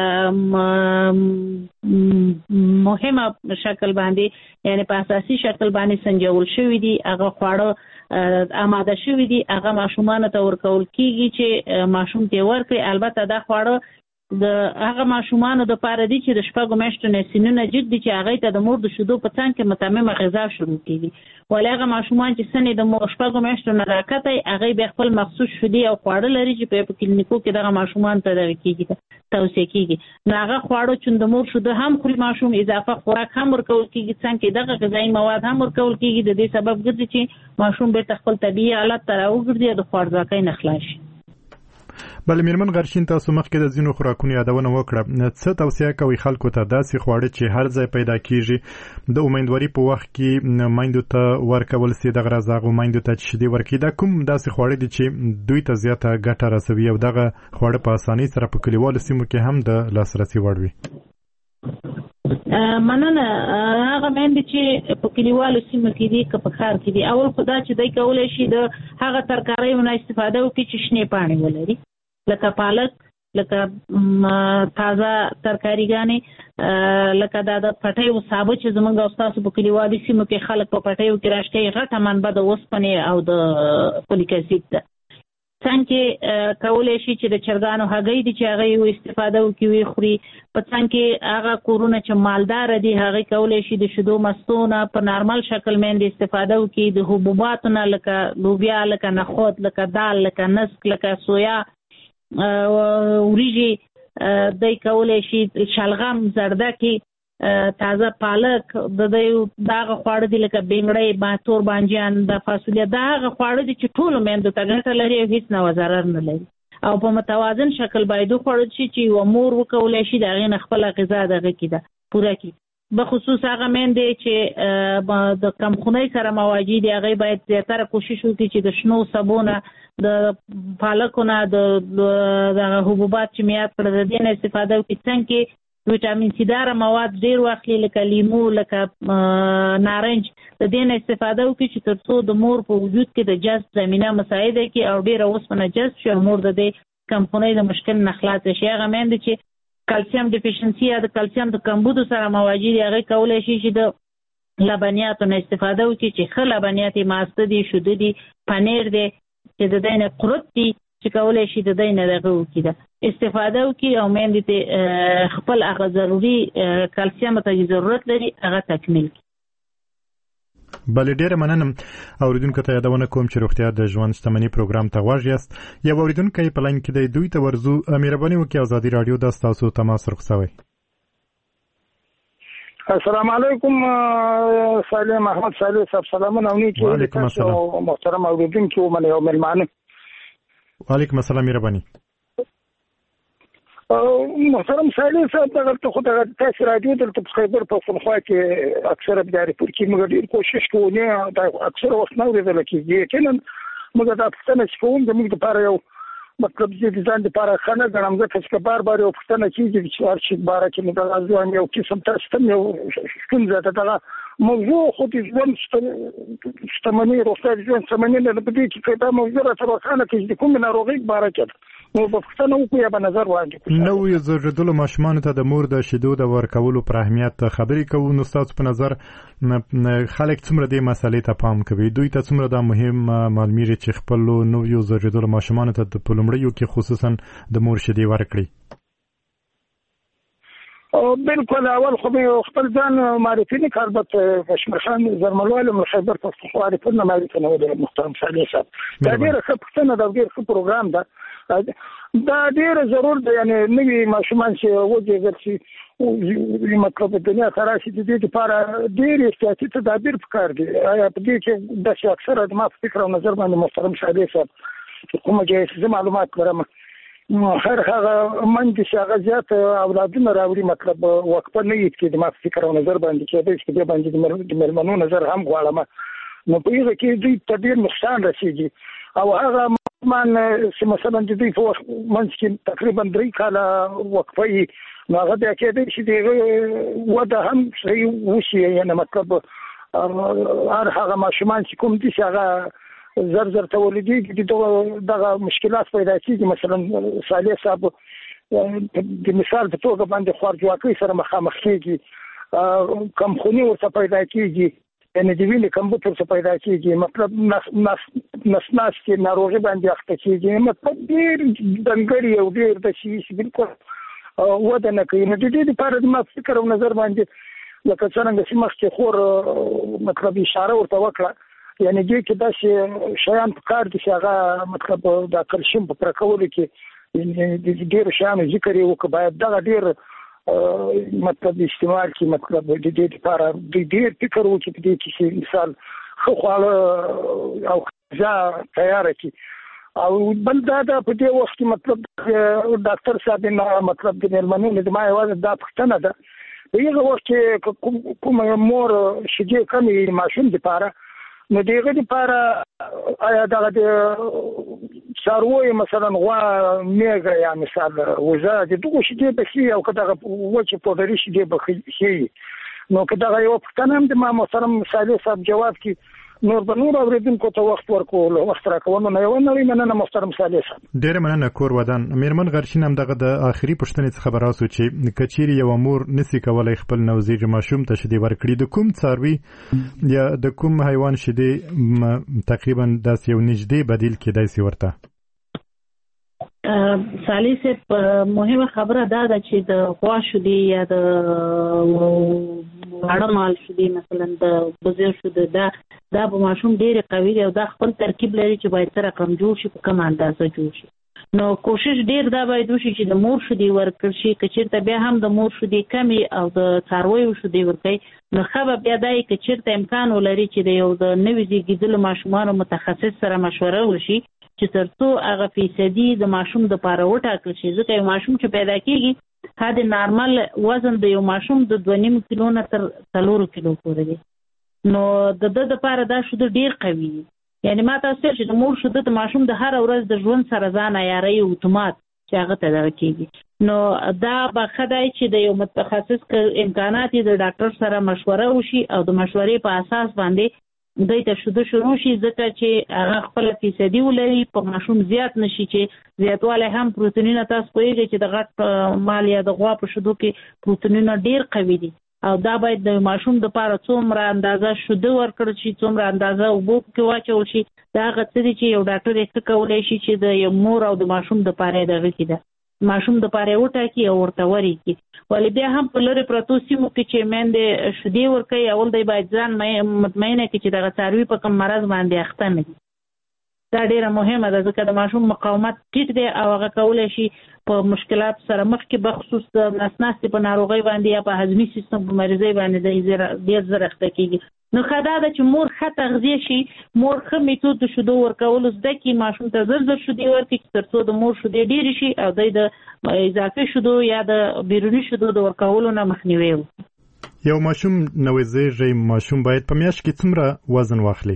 مهمه شکل باندې یعنی په اساسي شکل باندې سنجول شوي دي. هغه خواړه آماده شوي دي هغه ماشومان ته ورکول کېږي چې ماشوم ته ورکړي. البته دا خواړه د هغه ماشومانو د پاره دي چې د شپږو میاشتو نه سنونه جد دي چې هغه ته د مور د شیدو په څنګ کې متممه غذا شروع کیږي. ولې هغه ماشومان چې سنې د مور شپږو میاشتو نه راکته هغه به خپل مخصوص شیدې او خواړه لري چې په کلینیکو کې دغه ماشومان ته دغه کیږي توصیه کیږي. نو هغه خواړه چې د مور شیدو هم خوري ماشوم اضافه خوراک هم ورکول کیږي څنګه کې دغه غذایی مواد هم ورکول کیږي. د دې سبب ګرځي چې ماشوم به خپل طبيعي حالت ته راوګرځي د خوارځواکۍ نه خلاص شي. بل میرمن غرشین تاسو مخکې د ځینو خوراکونو یادونه وکړه. څه توصیه کوي خلکو ته داسې خواړه چې هر ځای پیدا کیږي د امیدواري په وخت کې میندو ته ورکول سي دغه رازغه میندو ته چې دی ورکې دا کوم داسې خواړه دي چې دوی ته زیاته ګټه رسوي او دغه خواړه په اسانۍ سره په کلیوالو سیمو کې هم د لاسرسي وړ وي؟ مننه. هغه میندې چې په کلیوالو سیمو کې دي که په ښار کې دي اول خو دا چې دوی کولی شي د هغه ترکاریو نه استفاده وکړي چې شنې پاڼې ولري لکه پالک لکه تازه ترکاریګانې لکه دا د پټیو سابه چې زمونږ او ستاسو په کلیوالي سیمو کې خلک په پټیو کې راشکوي غټه منبع د اوسپنې او د فولیک اسید ده. څنګه کولی شي چې د چرګانو هګۍ دي چې هغه یې استفاده وکړي خوري. په څنګه هغه کورونه چې مالدار دي هغه کولی شي د شیدو مستونه په نارمل شکل باندې استفاده وکړي. د حبوباتو نه لکه لوبیا لکه نخود لکه دال لکه نسک لکه سویا وریجې دی کولی شي شلغم زردکي تازه پالک د دغه خواړه دي لکه بینګړی تور بانجان د فاصله دغه خواړه دي چې ټولو میندو ته ګټه لري او هیڅ نه ضرر نه لري او په متوازن شکل باید وخوړل شي چې یو مور وکولای شي د هغې نه خپله غذا دغه کړي پوره کړي. بخصوص هغه میندې چې د کمخونۍ سره مواجه دي هغې باید زیاتره کوشش وکړي چې د شنو سبو نه د پالکو نه د حبوبات چې مې یاد کړه د دې نه استفاده وکړي. څنګه ویټامین سي داره مواد ډېر واخلي لکه لیمو لکه نارنج د دې نه استفاده وکړي چې تر څو د مور په وجود کې د جذب زمینه مساعده کړي او ډېره اوسپنه جذب شي او مور د دې کمخونۍ د مشکل نه خلاص شي. هغه میندې چې کلسیم ډیفیشنسي یا د کلسیم د کمبودو سره مواجه دي هغې کولی شي چې د لبنیاتو نه استفاده وکړي چې ښه لبنیات یې ماسته دي شوده دي پنیر دی چې د دی نه قرت دي چې کولی شي د دی نه دغه وکړي ده استفاده وکړي او میندې ته خپل هغه ضروري کلسیم ته ضرورت لري هغه تکمیل کړي. بله ډیره مننم. اوریدونکو ته یادونه کوم چې روغتیا د ژوند شتمنۍ پروګرام ته غوږ یاست. یو اوریدونکی په لاین کې دی دوی ته ورځو. مهرباني وکړئ ازادي راډیو د ستاسو تماس رخصوئ. السلام علیکم سالم احمد صالح صاحب سلامونه علیکم. وعلیکم السلام محترم اوریدونکو من یو ملمانه. وعلیکم السلام مهرباني. محترم سالم صاحب دغه خو دغه تاسو راډیو دلته په خیبر پښتونخوا کې اکثره بجاري پر کې موږ ډیر کوشش کوو نه دا اکثره وخت نه ورېدل کېږي کنه موږ دا پښتنه کوم د موږ لپاره یو مطلب دې ځان لپاره خنه غنم ځکه چې بار بار یو پښتنه کېږي چې هر شي بار کې موږ غواړو یو قسم تاسو یو څنګه دا موضوع خو دې ژوند ستمنې روغتیا ژوند ستمنې نه پدې کې دا موضوع راځي خانه کې کوم ناروغي بارکت نو په پښتنه وکړو یا په نظر واندې نو یو زړدلو ماشومان ته د مور د شیدو د ورکولو پر اهمیت خبرې کوو نو تاسو په نظر خلک څومره دې مسالې ته پام کوي دوی ته څومره دا مهم معلومیږي چې خپل نو یو زړدلو ماشومان ته په لومړیو کې خصوصا د مور شیدې ورکړي او بالکل اول خو خپل ځان معرفي نه کار به کشمیر خان زرملوال من خیبر پښتونخوا لري نه معرفي نه ودل محترم سالم صاحب دا ډیره ښه پښتنه دا ډیر ښه پروګرام ده دا ډیره ضرور ده یعنی نوی ماشومان چې وځي چې مطلب د دنیا تراشي د دې لپاره ډیر احتیاطي تدابیر پکار دي آیا په دې کې د اکثره د ما فکر او نظر باندې محترم سالم صاحب کومه جایزه معلومات لرم هر هغه من چې هغه زیات اولادونه راوړي مطلب وقفه نه یې کې د ما فکر او نظر باندې چې دې باندې د مرمنو نظر هم غواړم نو په یوه کې دوی ته ډیر نقصان رسیږي او هغه من چې مثلا د دې په منځ کې تقریبا 3 کاله وقفه یې نو هغه د کې چې د وده هم صحیح وشي یعنی مطلب هر هغه ماشومان چې کوم دي هغه زر تولیدي دغه مشکلات پیدا کیږي مثلا صالح صاحب د مثال په توګه باندې خورجواکۍ سره مخامخ کیږي کم خونی ورته پیدا کیږي یعنی د وینې کمبوتر څخه پیدا کیږي مطلب نس کې ناروغي باندې اخته کیږي مطلب ډیر دنګري او ډیر د شي بالکل وده نه کوي نو د دې لپاره د ما فکر او نظر باندې لکه څنګه چې مخکې خور مطلب اشاره ورته وکړه یعنی دې کې دا شیان په کار دي چې هغه مطلب د کلسیم په پرکولو کې د ډیر شیانو ذکر یو که باید دا ډیر مطلب استعمال کې مطلب د دې لپاره د ډیر فکر وکړي په دې کې مثال خو خواله او ځا تیار کړي او بل دا په دې وخت کې مطلب ډاکټر صاحب نه مطلب د مرمنو د ما یوازې دا پښتنه ده په یوه وخت کې کوم مور شیدې کمې ماشوم لپاره نو دغه لپاره آیا دغه څاروي مثلا غوا میګه یا مثال وزه د دغه شی په شی او کداغه وچه په دری شی په شی نو کداغه یو پښتنه هم د ما محترم سالم صاحب جواب کی نور بنور اوریدونکو ته وخت ورکول وخت راکونه نه یو نه مننه محترم سالم صاحب ډیر مننه کور ودان میرمن غرشین هم دغه د اخري پښتنې څخه براسو چې کچيري یو امور نسی کولای خپل نوزیج ماشوم ته شدي ورکړي د کوم څاروي یا د کوم حیوان شدي تقریبا داس یو نږدې بدیل کېدای سی ورته سالي سے مهمه خبره دا ده چې د غوا شدي یا د اړه مال شدي مثلا د بزر شدي دا په ماشوم ډېر قوي او دا خپل ترکیب لري چې باید سره کم جوړ شي په کم اندازه جوړ شي نو کوشش ډېر دا باید وشي چې د مور شدي ورکړ شي کچیرته بیا هم د مور شدي کمی او د څارویو شدي ورکړي نو خبر بیا دای کچیرته امکان ولري چې د یو د نوې زیږیدلو ماشومان متخصص سره مشوره وشي چې ترڅو هغه فیصدي د ماشوم د پاره وټاکل شي ځکه یو ماشوم چې پیدا کیږي هدا نارمل وزن د یو ماشوم د 2.5 کیلو نه تر 4 کیلو پورې دی نو د لپاره دا شود ډیر قوي یعنی ما تاسو چې د مور شود د ماشوم د هر ورځ د ژوند سره ځان عیاري اتومات چې هغه ته کیږي نو دا به خدای چې د یو متخصص امکانات د ډاکټر سره مشوره وشي او د مشورې په اساس باندې دوی ته شروع شي ځکه چې هغه خپل فیصدي ولري په ماشوم زیات نشي چې زیاتواله هم پروتینونه تاسو کویږي چې د غټ مال یا د غوا په شودو کې پروتینونه ډیر قوي دي او دا باید د ماشوم د لپاره څومره اندازه شوده ورکړل شي څومره اندازه اوبو کې واچول شي دا غوښتي چې یو ډاکټر یې کولای شي چې د یو مور او د ماشوم د لپاره دغه کیده ماشوم د لپاره وټاکي او ورته وريږي ولې بیا هم په لری پروتو سیمو کې چې مېندې شدي ورکي اول دی باید ځان مطمئنه کړي چې دغه څاروي په کوم مرض باندې اخته نه دي دا ډیره مهمه ده ځکه د ماشوم مقاومت ټیټ دی او هغه کولی شي په مشکلات سره مخ کې بخصوص د نسناستې په ناروغۍ باندې یا په هضمي سیستم په مریضۍ باندې ډېر زر اخته کېږي. نو ښه دا ده چې مور ښه تغذیه شي، مور ښه میتود د شیدو ورکولو زده کړي، ماشوم ته زر شیدې ورکړي تر څو د مور شیدې ډېرې شي او دوی د اضافي شیدو یا د بیروني شیدو د ورکولو نه مخنیوی وکړي. یو ماشوم نوې زیږی ماشوم باید په میاشت کې څومره وزن واخلي؟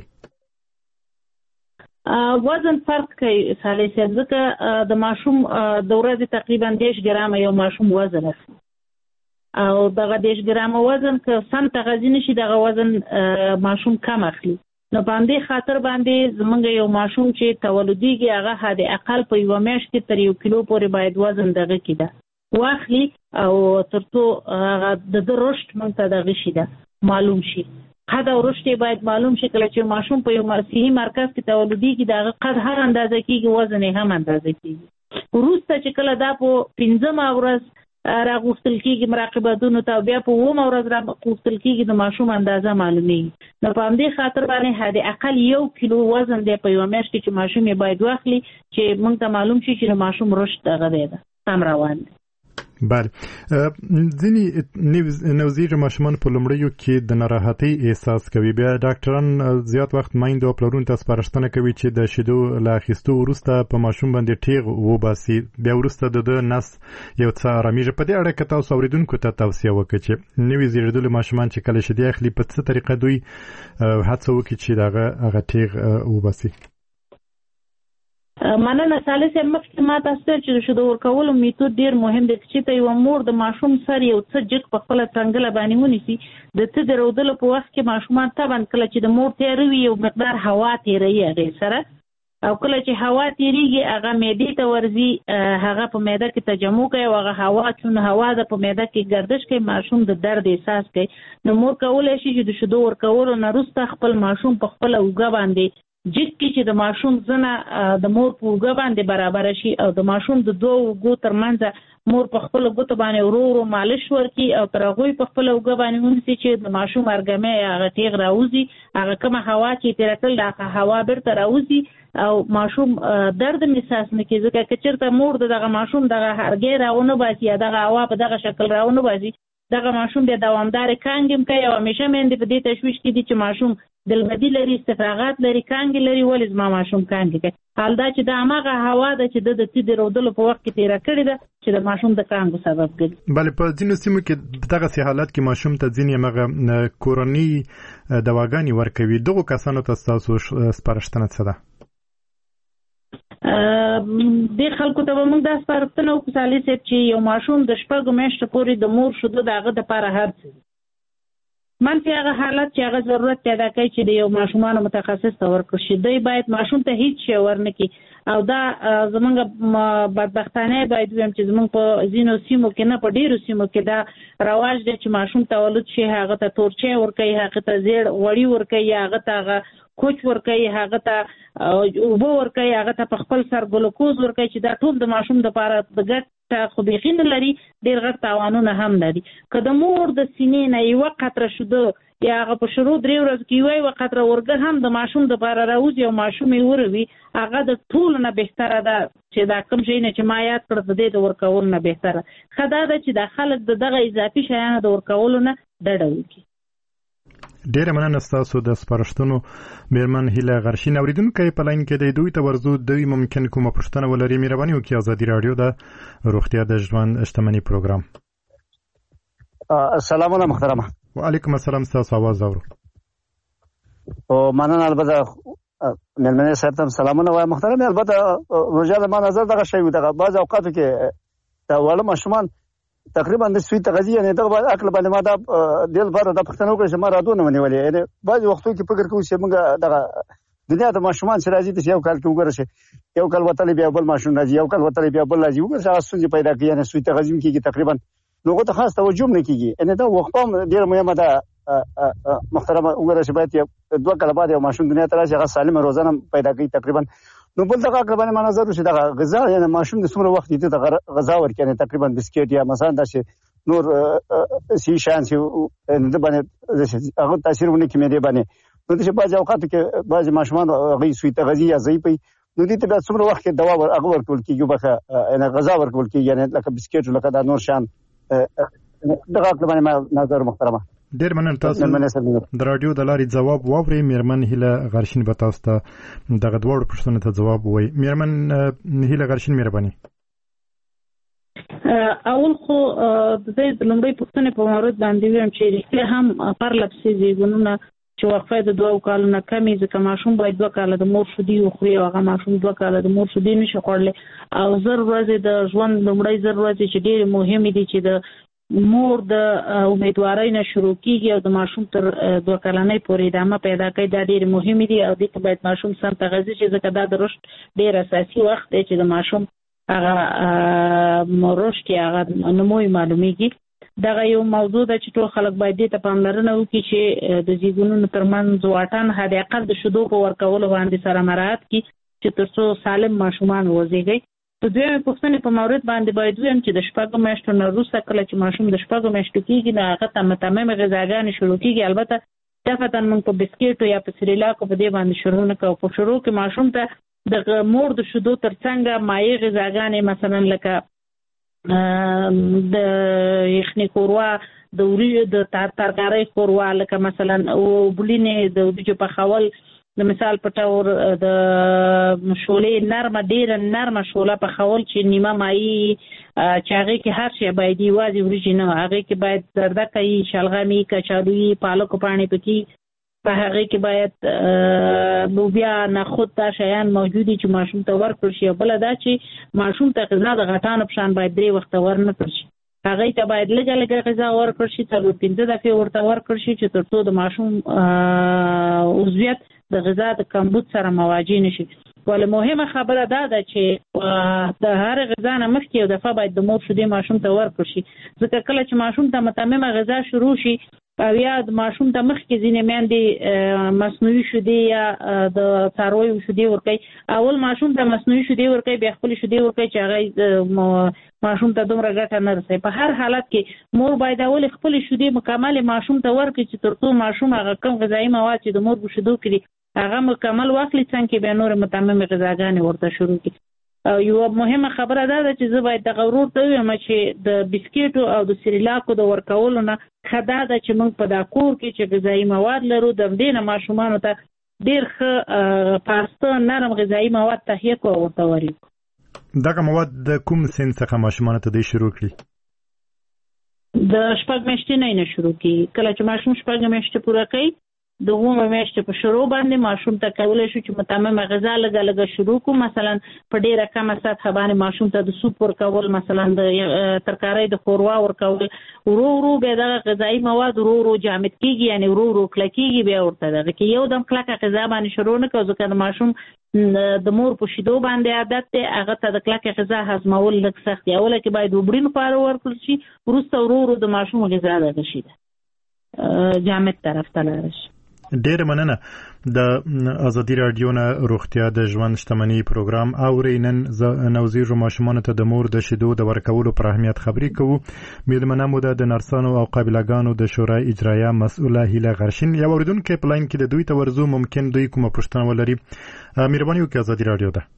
وزن فرق کوي صالح صاحب، ځکه د ماشوم د ورځې تقریبا 10 ګرامه یو ماشوم وزن اخلي او دغه 10 ګرامه وزن که سم تغذیه نشي دغه وزن ماشوم کم اخلي. نو په همدې خاطر باندې زمونږ یو ماشوم چې تولدیږي هغه حد اقل په یوه میاشت کې تر 1 کیلو پورې باید وزن دغه کې ده واخلي او تر څو هغه د رشد موږ ته دغه شي ده معلوم شي. قد او رشد باید معلوم شي. کله چې ماشوم په یو صحي مرکز کې تولدیږي دغه قد هر اندازه کېږي، وزن هم اندازه کېږي. وروسته چې کله دا په 5مه ورځ راغوښتل کېږي مراقبتونو ته، بیا په 9مه ورځ راغوښتل کېږي د ماشوم اندازه معلومیږي. نو په همدې خاطر باندې حد اقل 1 کیلو وزن دی په یوه میاشت کې چې ماشوم یې باید واخلي چې موږ ته معلوم شي چې د ماشوم رشد هغه دی سم روان دی. بله، ځینې نوزیږه ماشومان په لومړیو کې د ناراحتۍ احساس کوي، بیا ډاکټران زیات وخت میندو او پلرونو ته سپارښتنه کوي چې د شیدو له اخیستو وروسته په ماشوم باندې ټیغ وباسي، بیا وروسته د نس یو څه ارامېږي. په دې اړه که تاسو اورېدونکو ته توصیه وکړئ چې نوي زیږېدلي ماشومان چې کله شیدې اخلي په څه طریقه دوی هڅه وکړي چې هغه ټیغ وباسي. مننه صالح صاحب، مخکې ما تاسو ته چې د شیدو ورکولو میتود ډېر مهم دی. چې ته یوه مور د ماشوم سر یو څه جګ په خپله څنګله باندې ونیسي، د ته د رودلو په وخت کې ماشومان طبعا کله چې د مور تیاره وي یو مقدار هوا تیروي هغې سره، او کله چې هوا تیریږي هغه معدې ته ورځي، هغه په معده کې تجمع کوي او هغه هوا چون هوا د په معده کې گردش کوي، ماشوم د درد احساس کوي. نو مور کولی شي چې د شیدو ورکولو نه وروسته خپل ماشوم په خپله اوږه باندې جګ کړي چې د ماشوم زنه د مور په اوږه باندې برابره شي او د ماشوم د دوه اوږو ترمنځ مور په خپله ګوتو باندې ورو ورو مالش ورکړي او تر هغوی په خپله اوږه باندې ونیسي چې د ماشوم ارګمی هغه تیغ راوځي، هغه کومه هوا چې تېره کړل هغه هوا بیرته راوځي او ماشوم درد هم احساس نه کوي. ځکه که چېرته مور دغه ماشوم دغه هرګی راونه باسي یا دغه هوا په دغه شکل راونه باسي، دغه ماشوم بیا دوامدارې کانګې هم کوي او همیشه میندې په دې تشویش کې دي چې ماشوم دلبدي لري، استفراغات لري، کانګې لري، ولې زما ماشوم کانګې کوي. حال دا چې د هماغه هوا ده چې د تې د رودلو په وخت کې تېره کړې ده چې د ماشوم د کانګو سبب ګرځي. بله، په ځینو سیمو کې په دغسې حالت کې ماشوم ته ځینې همغه کورني دواګانې ورکوي. دغو کسانو ته ستاسو سپارښتنه څه ده؟ دې خلکو ته به موږ دا سپارښتنه وکړو صالح صاحب چې یو ماشوم د 6 میاشتو پورې د مور شیدو د هغه دپاره هر څه دي. منفي هغه حالت چې هغه ضرورت پیدا کوي چې د یو ماشومانو متخصص ته ورکړل شي، دوی باید ماشوم ته هیڅ شی ورنه کړي. او دا زمونږ بدبختانه باید ویم چې زمونږ په ځینو سیمو کې نه په ډېرو سیمو کې دا رواج دی چې ماشوم تولد شي هغه ته تورچی ورکوي، هغه ته زیړ غوړي ورکوي، هغه ته هغه کوچ ورکوي، هغه ته اوبه ورکوي، هغه ته په خپل سر ګلوکوز ورکوي چې دا ټول د ماشوم دپاره د ګټ خو بیخي نه لري، ډېر غټ تاوانونه هم لري. که د مور د سینې نه یوه قطره شیدو یا هغه په شروع 3 ورځو کې یوه قطره ورګه هم د ماشوم دپاره راوځي او ماشوم یې وروي، هغه د ټولو نه بهتره ده چې دا کوم شی نه چې ما یاد کړ د دې د ورکولو نه بهتره. ښه دا ده چې دا خلک د دغه اضافي شیانو د ورکولو نه ډډه وکړي. ډیره مننه ستاسو د سپارښتنو میرمن هیله غرشین. اورېدونکی په لاین کې دی، دوی ته ورځو، دوی ممکن کومه پوښتنه ولري مهرباني وکړي. ازادي راډیو د روغتیا د ژوند شتمني پروګرام. سلامونه محترمه. وعلیکم السلام، ستاسو آواز اورو. او مننه البته میرمنې صاحب ته سلامونه وایم محترمه. البته روژه ما نظر دغه شی دغه بعض اوقاتو کې دا واړه ماشومان تقریبا د سوی تغذیه نه دغه اکل باندې ما دا د لپاره د پښتنو کې چې ما رادونه ونیولې، یعنی بعض وختو کې فکر کوم چې موږ دغه دنیا د ماشومان چې راځي د یو کال کې وګورئ شي یو کال وتلی بیا بل ماشوم راځي، یو کال وتلی بیا بل راځي، وګورئ هغه ستونزې پیدا کوي، یعنی سوی تغذیه کېږي تقریبا نو ته خاص توجه نه کېږي. یعنی دا وخت هم ډېره مهمه ده محترمه. وګورئ چې باید 2 کال بعد یو ماشوم دنیا ته راشي هغه سالم روزانه پیدا کوي تقریبا. نو بل دغه باندې ما نظر وشي دغه غذا، یعنی ماشوم د څومره وخت دې ته غذا ورکړي، یعنی تقریبا بسکټ یا مثلا داسې نور سی شان چې د باندې هغه تاثیر ونه کوي مې باندې نو چې بعض اوقاتو کې بعض ماشومان غي سوی تغذیه یا ضعیف نو دې ته بیا څومره وخت کې دوا ورکول کېږي بخه غذا ورکول کېږي یعنی لکه بسکټ لکه دا نور شان دغه باندې نظر محترمه ډیر مننه تاسو د رادیو د لارې ځواب واوري میرمن هیله غرشین به تاسو ته دغه دوړ پښتنه ته ځواب وای میرمن هیله غرشین مهرباني اول خو د لومړی پښتنه په مورد باندې ویم چې رښتیا هم پرلپسې زیږونونه چې وقفه د 2 کالونو کمې ځکه ماشوم باید 2 کاله د مور شیدې وخوري او هغه ماشوم 2 کاله د مور شیدې نشي خوړلی او زر ورځې د ژوند لومړی زر ورځې چې ډېرې مهمې دي چې د مور د امیدوارۍ نه شروع کیږي او د ماشوم تر 2 کلنۍ پورې ادامه پیدا کوي دا ډېرې مهمې دي او دې ته باید ماشوم سم تغذیه شي ځکه دا د رشد ډېر اساسي وخت دی چې د ماشوم هغه رشد هغه نموی معلومیږي دغه یو موضوع ده چې ټول خلک باید دې ته پاملرنه وکړي چې د زیږونونو ترمنځ واټن حد اقل د شیدو په ورکولو باندې سره مراعات کړي چې تر څو سالم ماشومان وزېږي په دویمه پوښتنې په مورد باندې باید ویم چې د 6 میاشتو نه وروسته کله چې ماشوم د 6 میاشتو کېږي نو هغه ته متممې غذاګانې شروع کېږي البته دفعتا موږ په بسکټو یا په سریلاکو په دې باندې شروع نه کوو په شروع کې ماشوم ته د مور د شیدو تر څنګ مایع غذاګانې مثلا لکه د یخني ښوروا د وریجو د ترکارۍ ښوروا لکه مثلا بولینې د وریجو پخول د مثال په تور د شولې ډېره نرمه شوله پخول چې نیمه مایي چې هغې کې هر شی باید یوازې وریجې نه هغې کې باید زردکه وي شلغم وي کچالو وي پالکو پاڼې پکې په هغې کې باید لوبیا نخود دا شیان موجود دي چې ماشوم ته ورکړل شي او بله دا چې ماشوم ته غذا د غټانو په شان باید 3 وخته ورنکړل شي هغې ته باید لږه غذا ورکړل شي 4-5 دفعې ورته ورکړل شي چې تر څو د ماشوم عضویت د غذا د کمبود سره مواجه نشي ولې مهمه خبره ده چې د هر غذا نه مخکې یو دفعه باید د مور شیدې ماشوم ته ورکړل شي ځکه کله چې ماشوم ته متممه غذا شروع شي او یا د ماشوم ته مخکې ځینې میندې مصنوعي شیدې یا د څارویو شیدې ورکوي اول ماشوم ته مصنوعي شیدې ورکوي بیا خپلې شیدې ورکوي چې هغه ماشوم ته دومره ګټه نه رسوي په هر حالت کې مور باید اول خپلې شیدې مکمل ماشوم ته ورکړي چې تر څو ماشوم هغه کم غذایي مواد چې د مور په شیدو کې هغه مکمل واخلي څنګه به نور متممه غذاګانې ورته شروع کړي او یو مهمه خبره ده چې زه باید دغه ورور ته وایم چې د بسکټو او د سریلاکو د ورکولو نه خدا ده چې موږ په دا کور کې چې غذایي مواد لرو د دې نه ماشومانو ته ډېر ښه پاسته نرم غذایي مواد تهیه کړو او ورته ورکړو دغه مواد د کوم سن څخه ماشومانو ته دی شروع کړي د 6 میاشتې نه شروع کړي کله چې ماشوم 6 میاشتې پوره کوي د 9 میاشتې په شروع باندې ماشوم ته کولی شو چې متممه غذا لږه شروع کړو مثلا په ډېره کمه سطحه باندې ماشوم ته د سوپ ورکول مثلا د ترکارۍ د ښوروا ورکول ورو ورو بیا دغه غذایي مواد ورو ورو جامد کېږي یعنې ورو ورو کلکېږي بیا ورته دغه کې یو دم کلکه غذا باندې شروع نه کړو ځکه د ماشوم د مور په شیدو باندې عادت دی هغه ته د کلکې غذا هضمول لږ سخت دی اوله کې باید وبړین خواړه ورکړل شي وروسته ورو ورو د ماشوم غذا دغه شي ده جامد طرف ته لاړ شي ډېر مننه د ازادي رادیو نه روغتیا د ژوند شتمنۍ پروګرام اوري نن نوزیږو ماشومانو ته د مور د شیدو د ورکولو پر اهمیت خبرې کوو میلمنه مو د نرسانو او قابلګانو د شورای اجرایه مسؤله هیله غرشین یا اوریدونکو په لاین کې د دوی ته ورزو ممکن دوی کومه پوښتنه ولري مهرباني وکړئ ازادي رادیو ته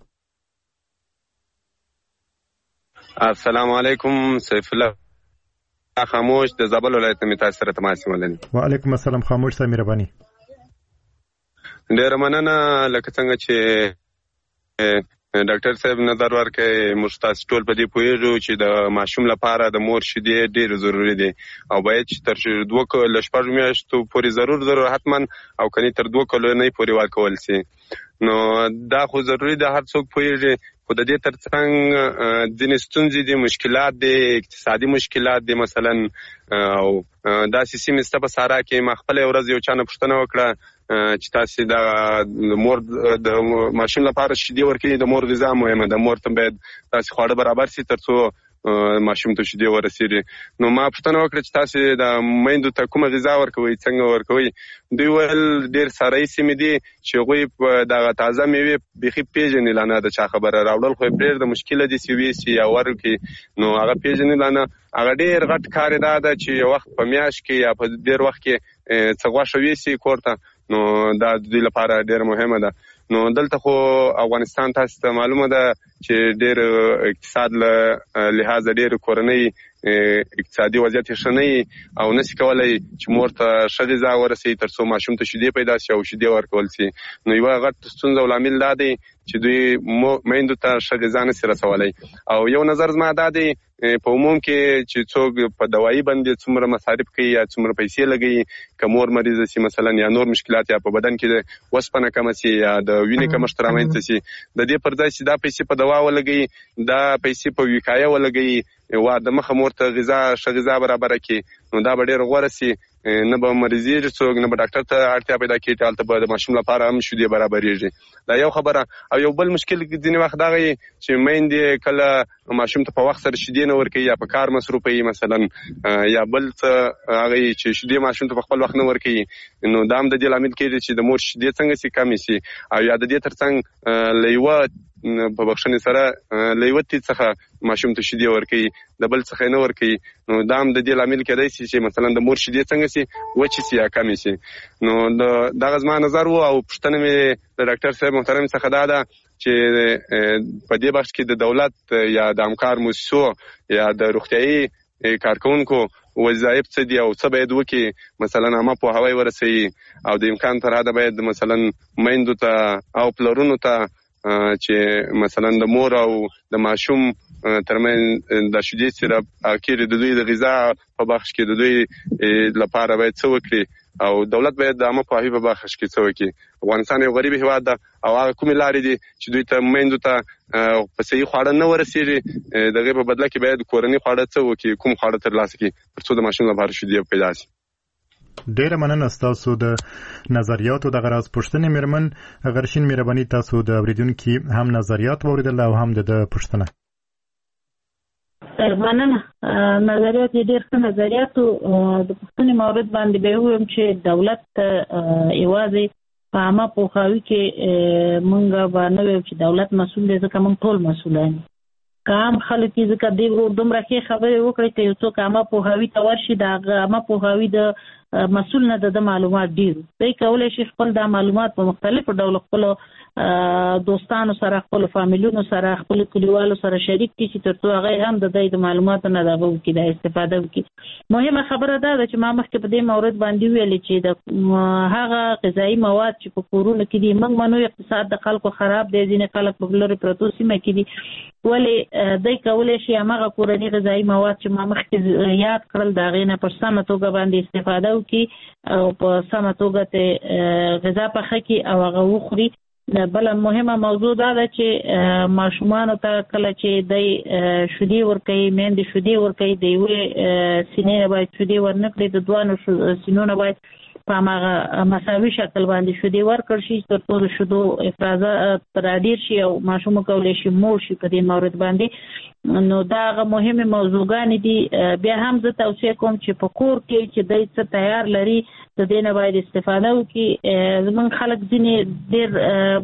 السلام علیکم سیف الله خاموش د زابل ولایت نه تاسو سره تماس ولرم وعلیکم السلام خاموش صاحب مهرباني ډېر مننه لکه څنګه چې ډاکټر صاحب نظر ورکړی موږ تاسو ټول په دې پوهېږو چې د ماشوم لپاره د مور شیدې ډېرې ضروري دي او باید چې تر 2 میاشتو پورې ضرور حتما او کني تر 2 کلونۍ پورې ورکول شي نو دا خو ضروري ده هر څوک پوهېږي خو د دې ترڅنګ ځینې ستونزې دي مشکلات دي اقتصادي مشکلات دي مثلا او داسې سیمې شته په سارا کې ما خپله ورځ یو چا نه پوښتنه وکړه چې تاسو د مور د ماشوم لپاره شیدې ورکوي د مور غذا مهمه ده مور ته باید تاسو خواړه برابر شي تر څو ماشوم ته شیدې ورسېږي نو ما پوښتنه وکړه چې تاسو د میندو ته کومه غذا ورکوي څنګه ورکوي دوی ویل ډېر سارایي سیمې دي چې هغوی په دغه تازه میوې بیخي پېژني لا نه د چا خبره راوړل خو یې پرېږده مشکله دي چې ویسي یا ورکړي نو هغه پېژني لا نه هغه ډېر غټ کار یې دا ده چې یو وخت په میاشت کې یا په ډېر وخت کې څه غوښه ویسي کور ته نو دا د دوی لپاره ډېر مهمه ده. نو دلته خو افغانستان تاسو ته معلومه ده چې ډېر اقتصاد له لحاظ ډېر کورنۍ اقتصادي وضعیت ښه نه او نشي کولای چې مور ته ښه غذا ورسوي تر څو ماشوم ته شیدې پیدا شي او شیدې ورکول شي. نو یوه غټ ستونزه او لامل دا دی چې دوی میندو ته ښه غذا نشي رسولی. او یو نظر زما دا دی په عموم کې چې څوک په دوایي باندې څومره مصارف کوي یا څومره پیسې لګوي، که مور مریضه شي مثلا یا نور مشکلات یا په بدن کې وسپنه کمه شي یا د وینې کمښت رامنځته شي، د دې پر ځای چې دا پیسې په دوا ولګوي، دا پیسې په وقایه ولګوي، وا د مخه مور ته ښه غذا برابره کړي، نو دا به ډېر غوره سي. نه به مریضېږي څوک، نه به ډاکټر ته اړتیا پیدا کېږي، هلته به د ماشوم لپاره هم شیدې برابرېږي. دا یو خبره. او یو بل مشکل ځینې وخت دغه وي چې میندې کله ماشوم ته په وخت سره شیدې نه ورکوي یا په کار مصروفه وي مثلا، یا بل څه هغه چې شیدې ماشوم ته په خپل وخت نه ورکوي، نو دا هم د دې لامل کېږي چې د مور شیدې څنګه سي کمې سي. او یا د دې ترڅنګ له یوه په بخښنې سره له یوه تیز څخه ماشوم ته شیدې ورکوي، د بل څخه یې نه ورکوي، نو دا هم د دې لامل کېدای سي چې مثلا د مور شیدې څنګه سي وچې سي یا کمې سي. نو دغه زما نظر و. او پوښتنه مې د ډاکټر صاحب محترم څخه دا ده چې په دې بخش کې د دولت یا د همکار مؤسسو یا د روغتیایي کارکونکو وظایف څه دي او څه باید وکړي، مثلا عامه پوهاوی ورسوي او د امکان تر حده باید مثلا میندو ته او پلرونو ته چې مثلا د مور او د ماشوم ترمنځ د شیدې سره اکیری د دوی د غذا په بخش کې د دوی لپاره باید څه وکړي، او دولت باید د عامه پوهاوي په بخش کې څه وکړي. افغانستان یو غریب هیواد ده او هغه کومې لارې دي چې دوی ته میندو ته په صحیح خواړه نه ورسېږي، د هغې په بدله کې باید کورني خواړه څه وکړي، کوم خواړه ترلاسه کړي تر څو د ماشوم لپاره شیدې پیدا شي. ډیره مننه ستاسو د نظریاتو. د غراز پوښتنې میرمن غرشین مهرباني، تاسو د اوریدونکو هم نظریات واوریدل او هم د پوښتنه. مننه. نظریات ډېر ښه نظریاتو. د پوښتنې مورد باندې به ووایم چې دولت یوازې په عامه پوهاوي کې مونږ به نه وایو چې دولت مسؤل دی، ځکه مونږ ټول مسؤلان یو. که عام خلک یې ځکه دې دومره ښې خبرې وکړي که یو څوک عامه پوهاوي ته ورشي، د هغه عامه پوهاوي د مسؤل نه د معلومات ډېر، دی کولی شي خپل دا معلومات په مختلفو ډولو خپلو دوستانو سره، خپلو فامیلونو سره، خپلو کلیوالو سره شریک کړي چې تر څو هغه هم د دوی د معلوماتو نه دغه وکړي، د استفاده وکړي. مهمه خبره دا ده چې ما مخکې په دې مورد باندې ویلې چې د هغه غذایي مواد چې په کورونو کې دي، موږ منو اقتصاد د خلکو خراب دی، ځینې خلک په لرې پرتو سیمه کې دي، ولې دوی کولی شي هماغه کورني غذایي مواد چې ما مخکې یاد کړل د هغې نه په سمه توګه باندې استفاده وکړي او په سمه توګه ته غذا پخه کړي او هغه وخوري. بله مهمه موضوع دا ده چې ماشومانو ته کله چې دی شیدې ورکوي، میندې شیدې ورکوي، د یوې سینې نه باید شیدې ورنه کړي، د دوه سینو نه باید په هماغه مساوي شکل باندې شیدې ورکړل شي تر څو د شیدو افرازات راډیر شي او ماشوم کولی شي موړ شي په دې مورد باندې. نو دا هغه مهمې موضوعګانې دي. بیا هم زه توصیه کوم چې په کور کې چې دی څه تیار لري د دې نه باید استفاده وکړي. زموږ خلک ځینې ډېر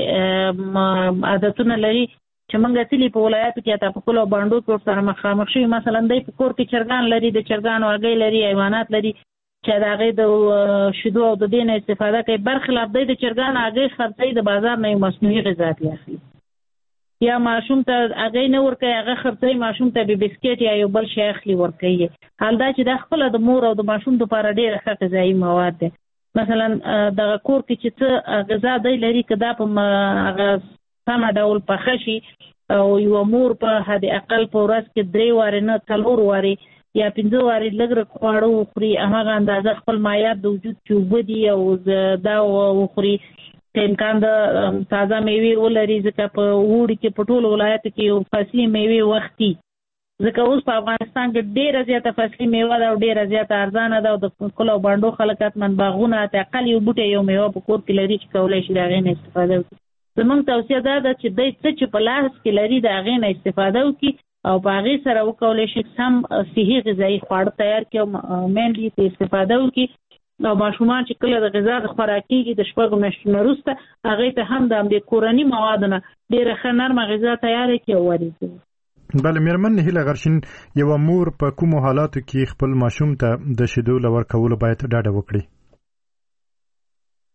بعضې عادتونه لري چې موږ تلي په ولایاتو کې حتی په کلو بانډو کې ورسره مخامخ شوي، مثلا دی په کور کې چرګان لري، د چرګانو هګۍ لري، حیوانات لري چې د هغې د شیدو او د دې نه استفاده کوي، برخلاف دی د چرګانو هګۍ خرڅوي، د بازار نه یو مصنوعي غذا پرې اخلي، یا ماشوم ته هګۍ نه ورکوي، هغه خرڅوي، ماشوم ته بسکټ یا یو بل شی اخلي ورکوي. حال دا چې دا خپله د مور او د ماشوم دپاره ډېره ښه غذایي مواد دی. مثلا دغه کور کې چې څه غذا دی لري که دا په هغه سمه ډول پخه شي او یوه مور په حد اقل په ورځ کې 3 وارې نه 4 وارې یا 5 وارې لږ خواړه وخوري، هماغه اندازه خپل مایعات د وجود چې اوبه دي او دا وخوري، که امکان د تازه میوې ولري، ځکه په اوړي کې په ټولو ولایاتو کې یو فصلي میوې وختي، ځکه اوس په افغانستان کې ډېره زیاته فصلي میوه ده او ډېره زیاته ارزانه ده او د کلو او بانډو خلک حتمن باغونه حتی اقل یو بوټی یو میوه په کور کې لري چې کولی شي د هغې نه استفاده وکړي. زموږ توصیه دا ده چې دی څه چې په لاس کې لري د هغې نه استفاده وکړي او په هغې سره وکولی شي سم صحي غذایي خواړه تیار کړي او میندې ته استفاده وکړي او ماشومان چې کله د غذا د خوراک کېږي د 6 میاشتو نه وروسته هغې ته هم د همدې کورني موادو نه ډېره ښه نرمه غذا تیاره کړي او ورکړي. بله میرمن هیله غرشین، یوه مور په کومو حالاتو کې خپل ماشوم ته د شیدو له ورکولو باید ډاډه وکړي؟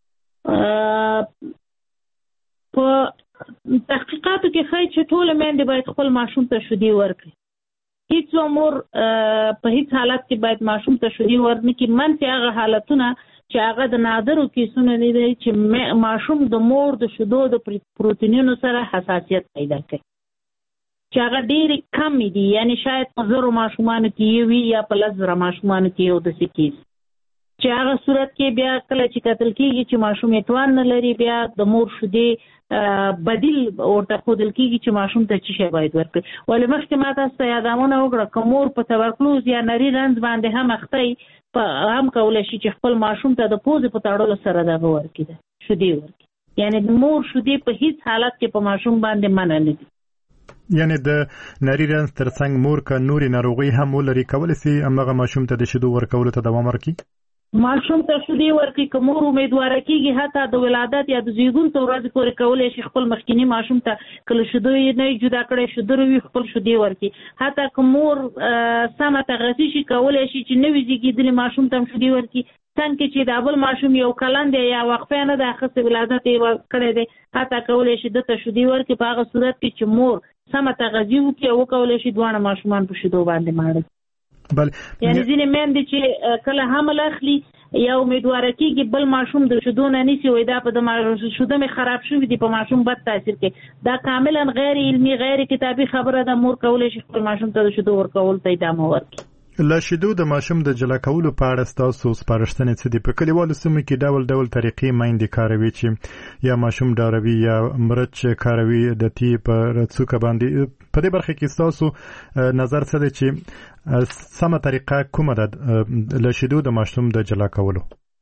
په تحقیقاتو کې ښایي چې ټول میندې باید خپل ماشوم ته شیدې ورکړي. هیڅ مور په هیڅ حالت کې باید ماشوم ته شیدې ورنکړي، منفي هغه حالتونه چې هغه د نادرو کیسونه نه دي چې ماشوم د مور د شیدو د پروتینونو سره حساسیت پیدا کوي، چې هغه ډېرې کم دي، یعنی شاید په 1000 ماشومانو کې یو وي یا په 10,000 ماشومانو کې یو داسې کیس، چې هغه صورت کې بیا کله چې کتل کېږي چې ماشوم یې توان نه لري، بیا د مور شیدې بدیل ورته ښودل کېږي چې ماشوم ته څه شی باید ورکړي. ولې مخکې ما تاسو ته یادونه وکړه که مور په تبرکلوز یا نري رنځ باندې هم اخته وي هم کولی شي چې خپل ماشوم ته د پوزې په تړلو سره دغه ورکړي، شیدې ورکړي. یعنې د مور شیدې په هیڅ حالت کې په ماشوم باندې منع نه دي. یعنی د نري رنځ ترڅنګ مور که نورې ناروغۍ هم ولري کولی شي همغه ماشوم ته د شیدو ورکولو ته دوام ورکړي؟ ماشوم ته شیدې ورکړي، که مور امیدواره کېږي حتی د ولادت یا د زیږون تر ورځې پورې کولی شي خپل مخکیني ماشوم ته که له شیدو یې نه جدا کړی شیدر وي خپل شیدې ورکړي. حتی که مور سمه تغذي شي کولی شي چې نوي زیږېدلي ماشوم ته هم شیدې ورکړي. څنګه چې د بل ماشوم یو کلن دی یا وقفه نه ده اخیستې ولادت یې کړی دی، حتی کولی شي ده ته شیدې ورکړي په هغه صورت کې چې مور سمه تغذي وکړي او وکولی شي دواړه ماشومان په شیدو باندې ماړه. یعنی ځینې میندې چې کله حمل اخلي یا امیدواره کېږي بل ماشوم د شیدو نه نیسي، وایي دا په د شیدو مې خراب شوي دي په ماشوم بد تاثیر کوي. دا کاملا غیر علمي غیر کتابي خبره ده. مور کولی شي خپل ماشوم ته د شیدو ورکولو ته ادامه ورکړي. له شیدو د ماشوم د جلا کولو په اړه ستاسو سپارښتنې څه دي؟ په کلیوالو سیمو کې ډول ډول طریقې میندې کاروي چې یا ماشوم ډاروي یا مرچ کاروي د تی په څوکه باندې. په دې برخه کې ستاسو نظر څه دی چې سمه طریقه کومه ده له شیدو د ماشوم د جلا کولو؟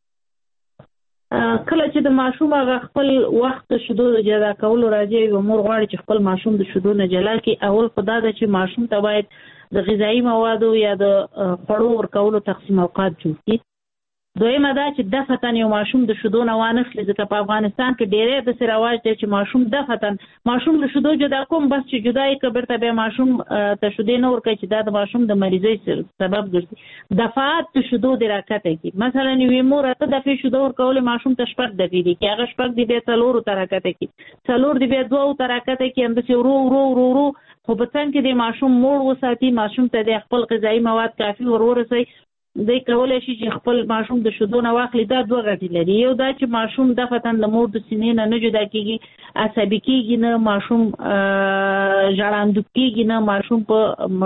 کله چې د ماشوم هغه خپل وخت د شیدو د جلا کولو راځي او مور غواړي چې خپل ماشوم د شیدو نه جلا کړي، اول خو دا ده چې ماشوم ته باید د غذایي موادو یا د خوړو ورکولو تقسیم اوقات جوړ کړي. دویمه دا چې دفتن یو ماشوم د شیدو نه وانخلي، ځکه په افغانستان کې ډېری داسې رواج دی چې ماشوم دفتن ماشوم له شیدو جدا کوم، بس چې جدا یې که بیرته بیا ماشوم ته شیدې نه ورکوي چې دا د ماشوم د مریضۍ سبب ګرځي. دفعات د شیدو دې راکته کړي. مثلا یوې مور 8 دفعې شیدو ورکولې ماشوم ته 6 دفعې دي کې هغه 6 دي بیا 4 ته راکته کړي، 4 دي بیا 2 ته راکته کړي، همداسې ورو ورو ورو ورو خو په څنګ کې د ماشوم موړ وساتي، ماشوم ته د خپل غذایي مواد کافي ورورسوي. دی کولی شي چې خپل ماشوم د شیدو نه واخلي. دا 2 ګټې لري. یو دا چې ماشوم دفتن د مور د سینې نه جدا کېږي، عصبي کېږي نه، ماشوم ژړاندود کېږي نه، ماشوم په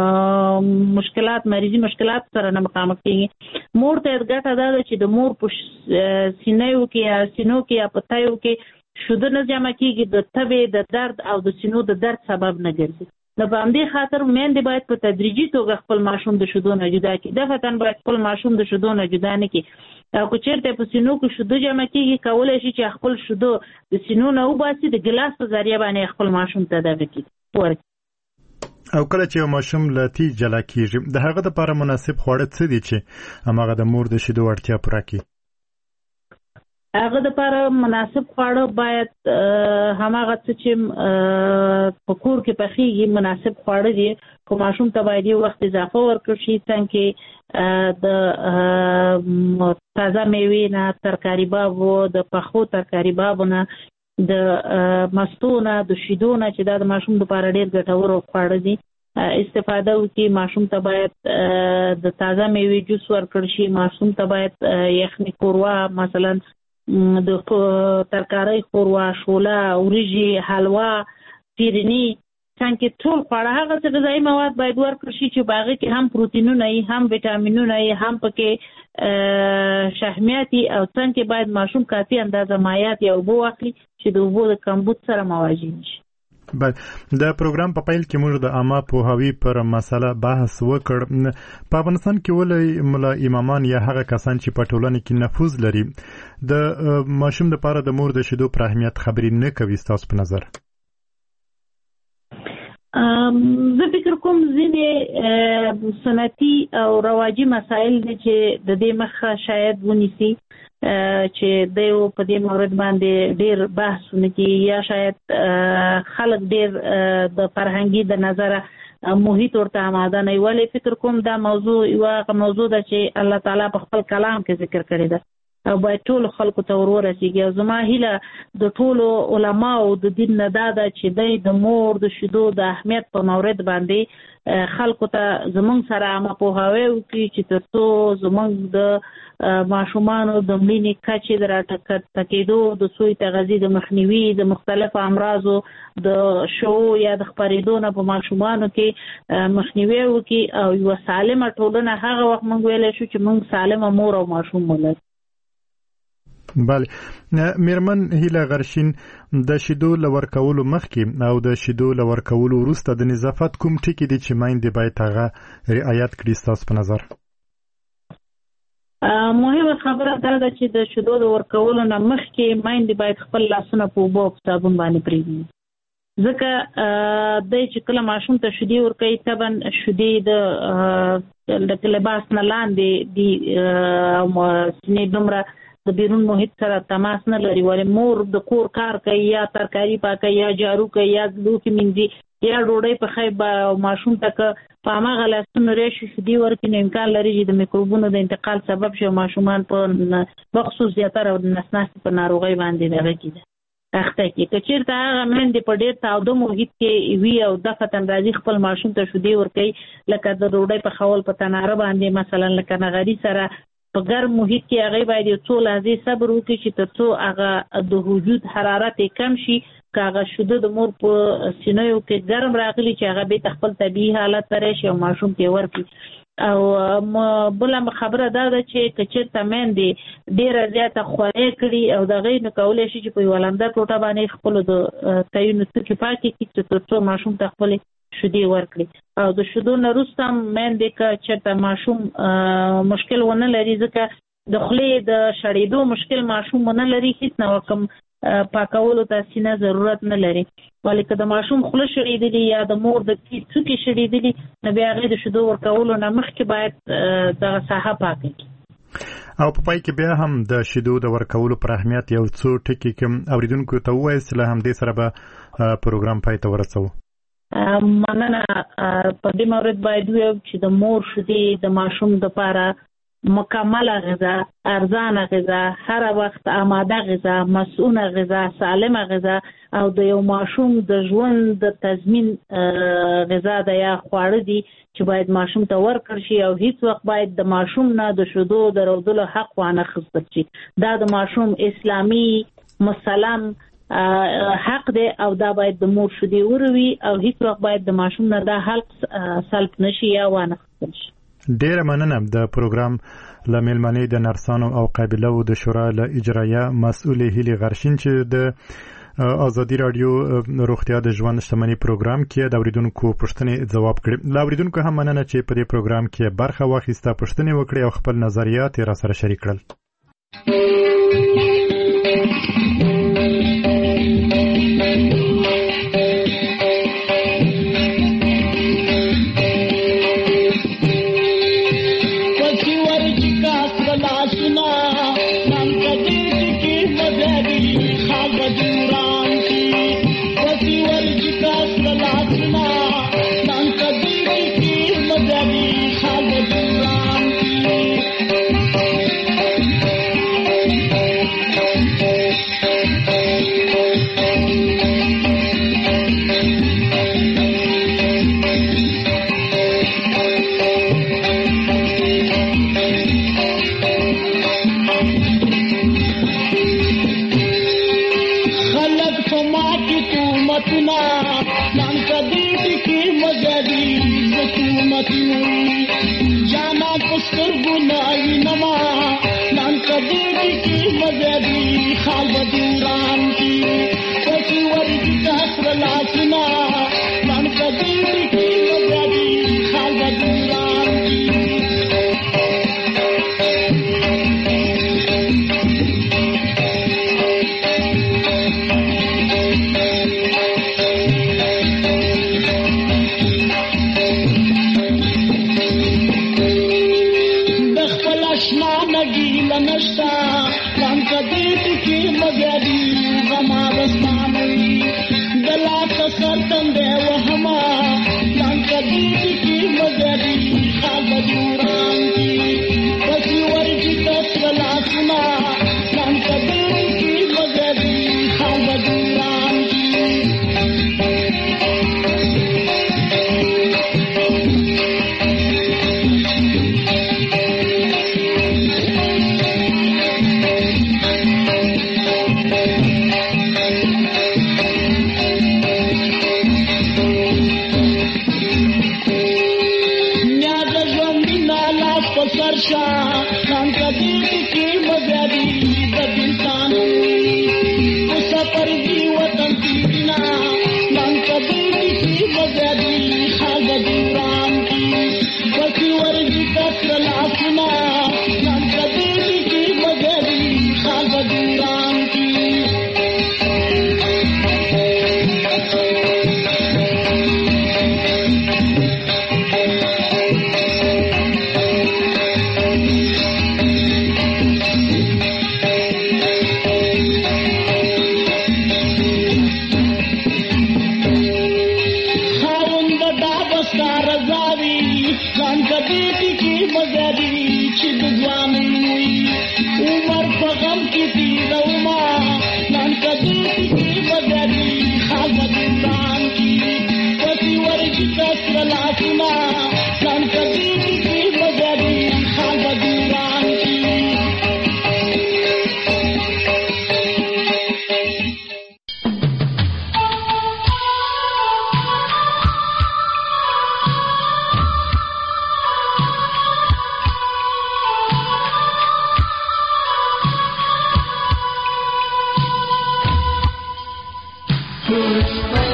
مریضي مشکلات سره نه مخامخ کېږي. مور ته ګټه دا ده چې د مور په سینو کې یا په تایو کې شیدو نه جمع کېږي، د تبې د درد او د سینو د درد سبب نه ګرځي. نو په همدې خاطر میندې باید په تدریجي توګه خپل ماشوم د شیدو نه جدا کړي. دفتن باید خپل ماشوم د شیدو نه جدا نه کړي. او که چېرته په سینو کې شیدو جمع کېږي کولی شي چې خپل شیدو د سینو نه وباسي، د ګلاس په ذریعه باندې خپل ماشوم ته دغه کړي ورکړي. او کله چې یو ماشوم له تی جلا کېږي د هغه دپاره مناسب خواړه څه دي چې هماغه د مور د شیدو اړتیا پوره کړي؟ هغه دپاره مناسب خواړه باید هماغه څه چې په کور کې پخېږي مناسب خواړه دي، خو ماشوم ته باید یو وخت اضافه ورکړل شي. څنګه د تازه میوې نه، ترکاري بابو، د پخو ترکاري بابو نه، د مستو نه، د شیدو نه چې دا د ماشوم دپاره ډېر ګټور خواړه دي استفاده وکړي. ماشوم ته باید د تازه میوې جوس ورکړل شي. ماشوم ته باید یخني قوروا، مثلا د ترکارۍ قوروا، شوله، وریجې، حلوا، پیرني، څنګه ټول خواړه هغه څه غذایي مواد باید ورکړل شي چې په هغې کې هم پروتینونه وي، هم ویټامینونه وي، هم پکې شحمیات وي، او څنګه باید ماشوم کافي اندازه مایعات یا اوبه واخلي چې د اوبو د کمبود سره مواجه نشي. بله، د پروګرام په پیل کې موږ د عامه پوهاوي پر مسله بحث وکړ. په افغانستان کې ولې ملا امامان یا هغه کسان چې په ټولنه کې نفوذ لري د ماشوم لپاره د مور د شیدو پر اهمیت خبرې نه کوي ستاسو په نظر؟ زه فکر کوم ځینې سنتي او رواجي مسایل دي چې د دې مخه شاید ونیسي چې دیو په دې مورد باندې ډېر بحثونه کوي، یا شاید خلک ډېر د فرهنګي د نظره محیط ورته آماده نه وي. ولې فکر کوم دا موضوع یوه موضوع ده چې الله تعالی په خپل کلام کې ذکر کړې ده. او باید ټول خلکو ته ورسیږي. او زما هیله د ټولو علماو د دین نه دا ده چې د مور د شیدو د اهمیت په مورد باندې خلکو ته زمونږ سره عامه پوهاوی وکړي چې تر څو زمونږ د ماشومانو د مړینې کچې د راټیټېدو د سوی تغذیې د مخنیوي د مختلفو امراضو د شعو یا د خپرېدو نه په ماشومانو کې مخنیوی وکړي او یوه سالمه ټولنه هغه وخت موږ ویلی شو چې موږ سالمه مور او ماشوم ولرو. بله میرمن هیله غرشین د شیدو له ورکولو مخکې او د شیدو له ورکولو وروسته د نظافت کوم ټکي دي چې میندې باید هغه رعایت کړي ستاسو په نظر؟ مهمه خبره دا ده چې د شیدو د ورکولو نه مخکې میندې باید خپل لاسونه په اوبو او صابون باندې پرېږدي، ځکه دی چې کله ماشوم ته شیدې ورکوي طبعا شیدې د لباس نه لاندې دي او سینې دومره د بیرون محیط سره تماس نه لري، ولې مور د کور کار کوي یا ترکاري پاکوي یا جارو کوي یا لوښي مینځي یا ډوډۍ پخوي او ماشوم ته که په هماغه لاسونو راشي شیدې ورکړي نو امکان لري چې د میکروبونو د انتقال سبب شي او ماشومان په خصوص زیاتره د نس ناستې په ناروغۍ باندې دغه کېږي اخته کړي. که چېرته هغه میندې په ډېر تاوده محیط کې وي او دفعتاً راځي خپل ماشوم ته شیدې ورکوي لکه د ډوډۍ پخول په تناره باندې مثلا لکه نغري سره په ګرم محیط کې هغې باید یو څو لحظې صبر وکړي چې تر څو هغه د وجود حرارت یې کم شي، که هغه شیده د مور په سینیو کې ګرم راغلي چې هغه بیرته خپل طبیعي حالت ته راشي او ماشوم ته یې ورکړي. او بله خبره دا ده چې که چېرته میندې ډېره زیاته خوارۍ کړي او د هغې نو کولی شي چې په یوه لمده ټوټه باندې خپلو د تیونو توکي پاکې کړي چې تر څو ماشوم ته خپلې شیدې ورکړي. او د شیدو نه وروسته هم میندې که چېرته ماشوم مشکل ونه لري، ځکه د خولې د شړېدو مشکل ماشوم ونه لري، هېڅ نوع کوم پاکولو ته سینه ضرورت نه لري، ولې که د ماشوم خوله شړېدلي یا د مور د کې څوکې شړېدلي نو بیا هغې د شیدو ورکولو نه مخکې باید دغه ساحه پاکه کړي. او په پای کې بیا هم د شیدو د ورکولو پر اهمیت یو څو ټکي کوم اوریدونکو ته ووایاست له همدې سره به پروګرام پای ته ورسوو. مننه. په دې مورد باید ووایم چې د مور شیدې د ماشوم دپاره مکمله غذا، ارزانه غذا، هر وخت آماده غذا، مسؤونه غذا، سالمه غذا او د یو ماشوم د ژوند د تضمین غذا ده یا خواړه دي چې باید ماشوم ته ورکړل شي او هیڅ وخت باید د ماشوم نه د شیدو د رودلو حق وانه اخیستل شي. دا د ماشوم اسلامي مسلم حق دی او دا باید د مور شیدې وروي او هیڅ وخت باید د ماشوم نه دا حق سلب نشي یا وانه اخیستل شي. ډیره مننه. د پروګرام له میلمنې د نرسانو او قابلو د شورا له اجرایه مسؤلې هیلې غرشین چې د ازادي رادیو روغتیا د ژوند شتمنۍ پروګرام کې د اوریدونکو پوښتنې ځواب کړې. له اوریدونکو هم مننه چې په دې پروګرام کې برخه واخیسته، پوښتنې وکړې او خپل نظریات یې راسره شریک کړل. نشتا لانکا دیتی کی مگر Push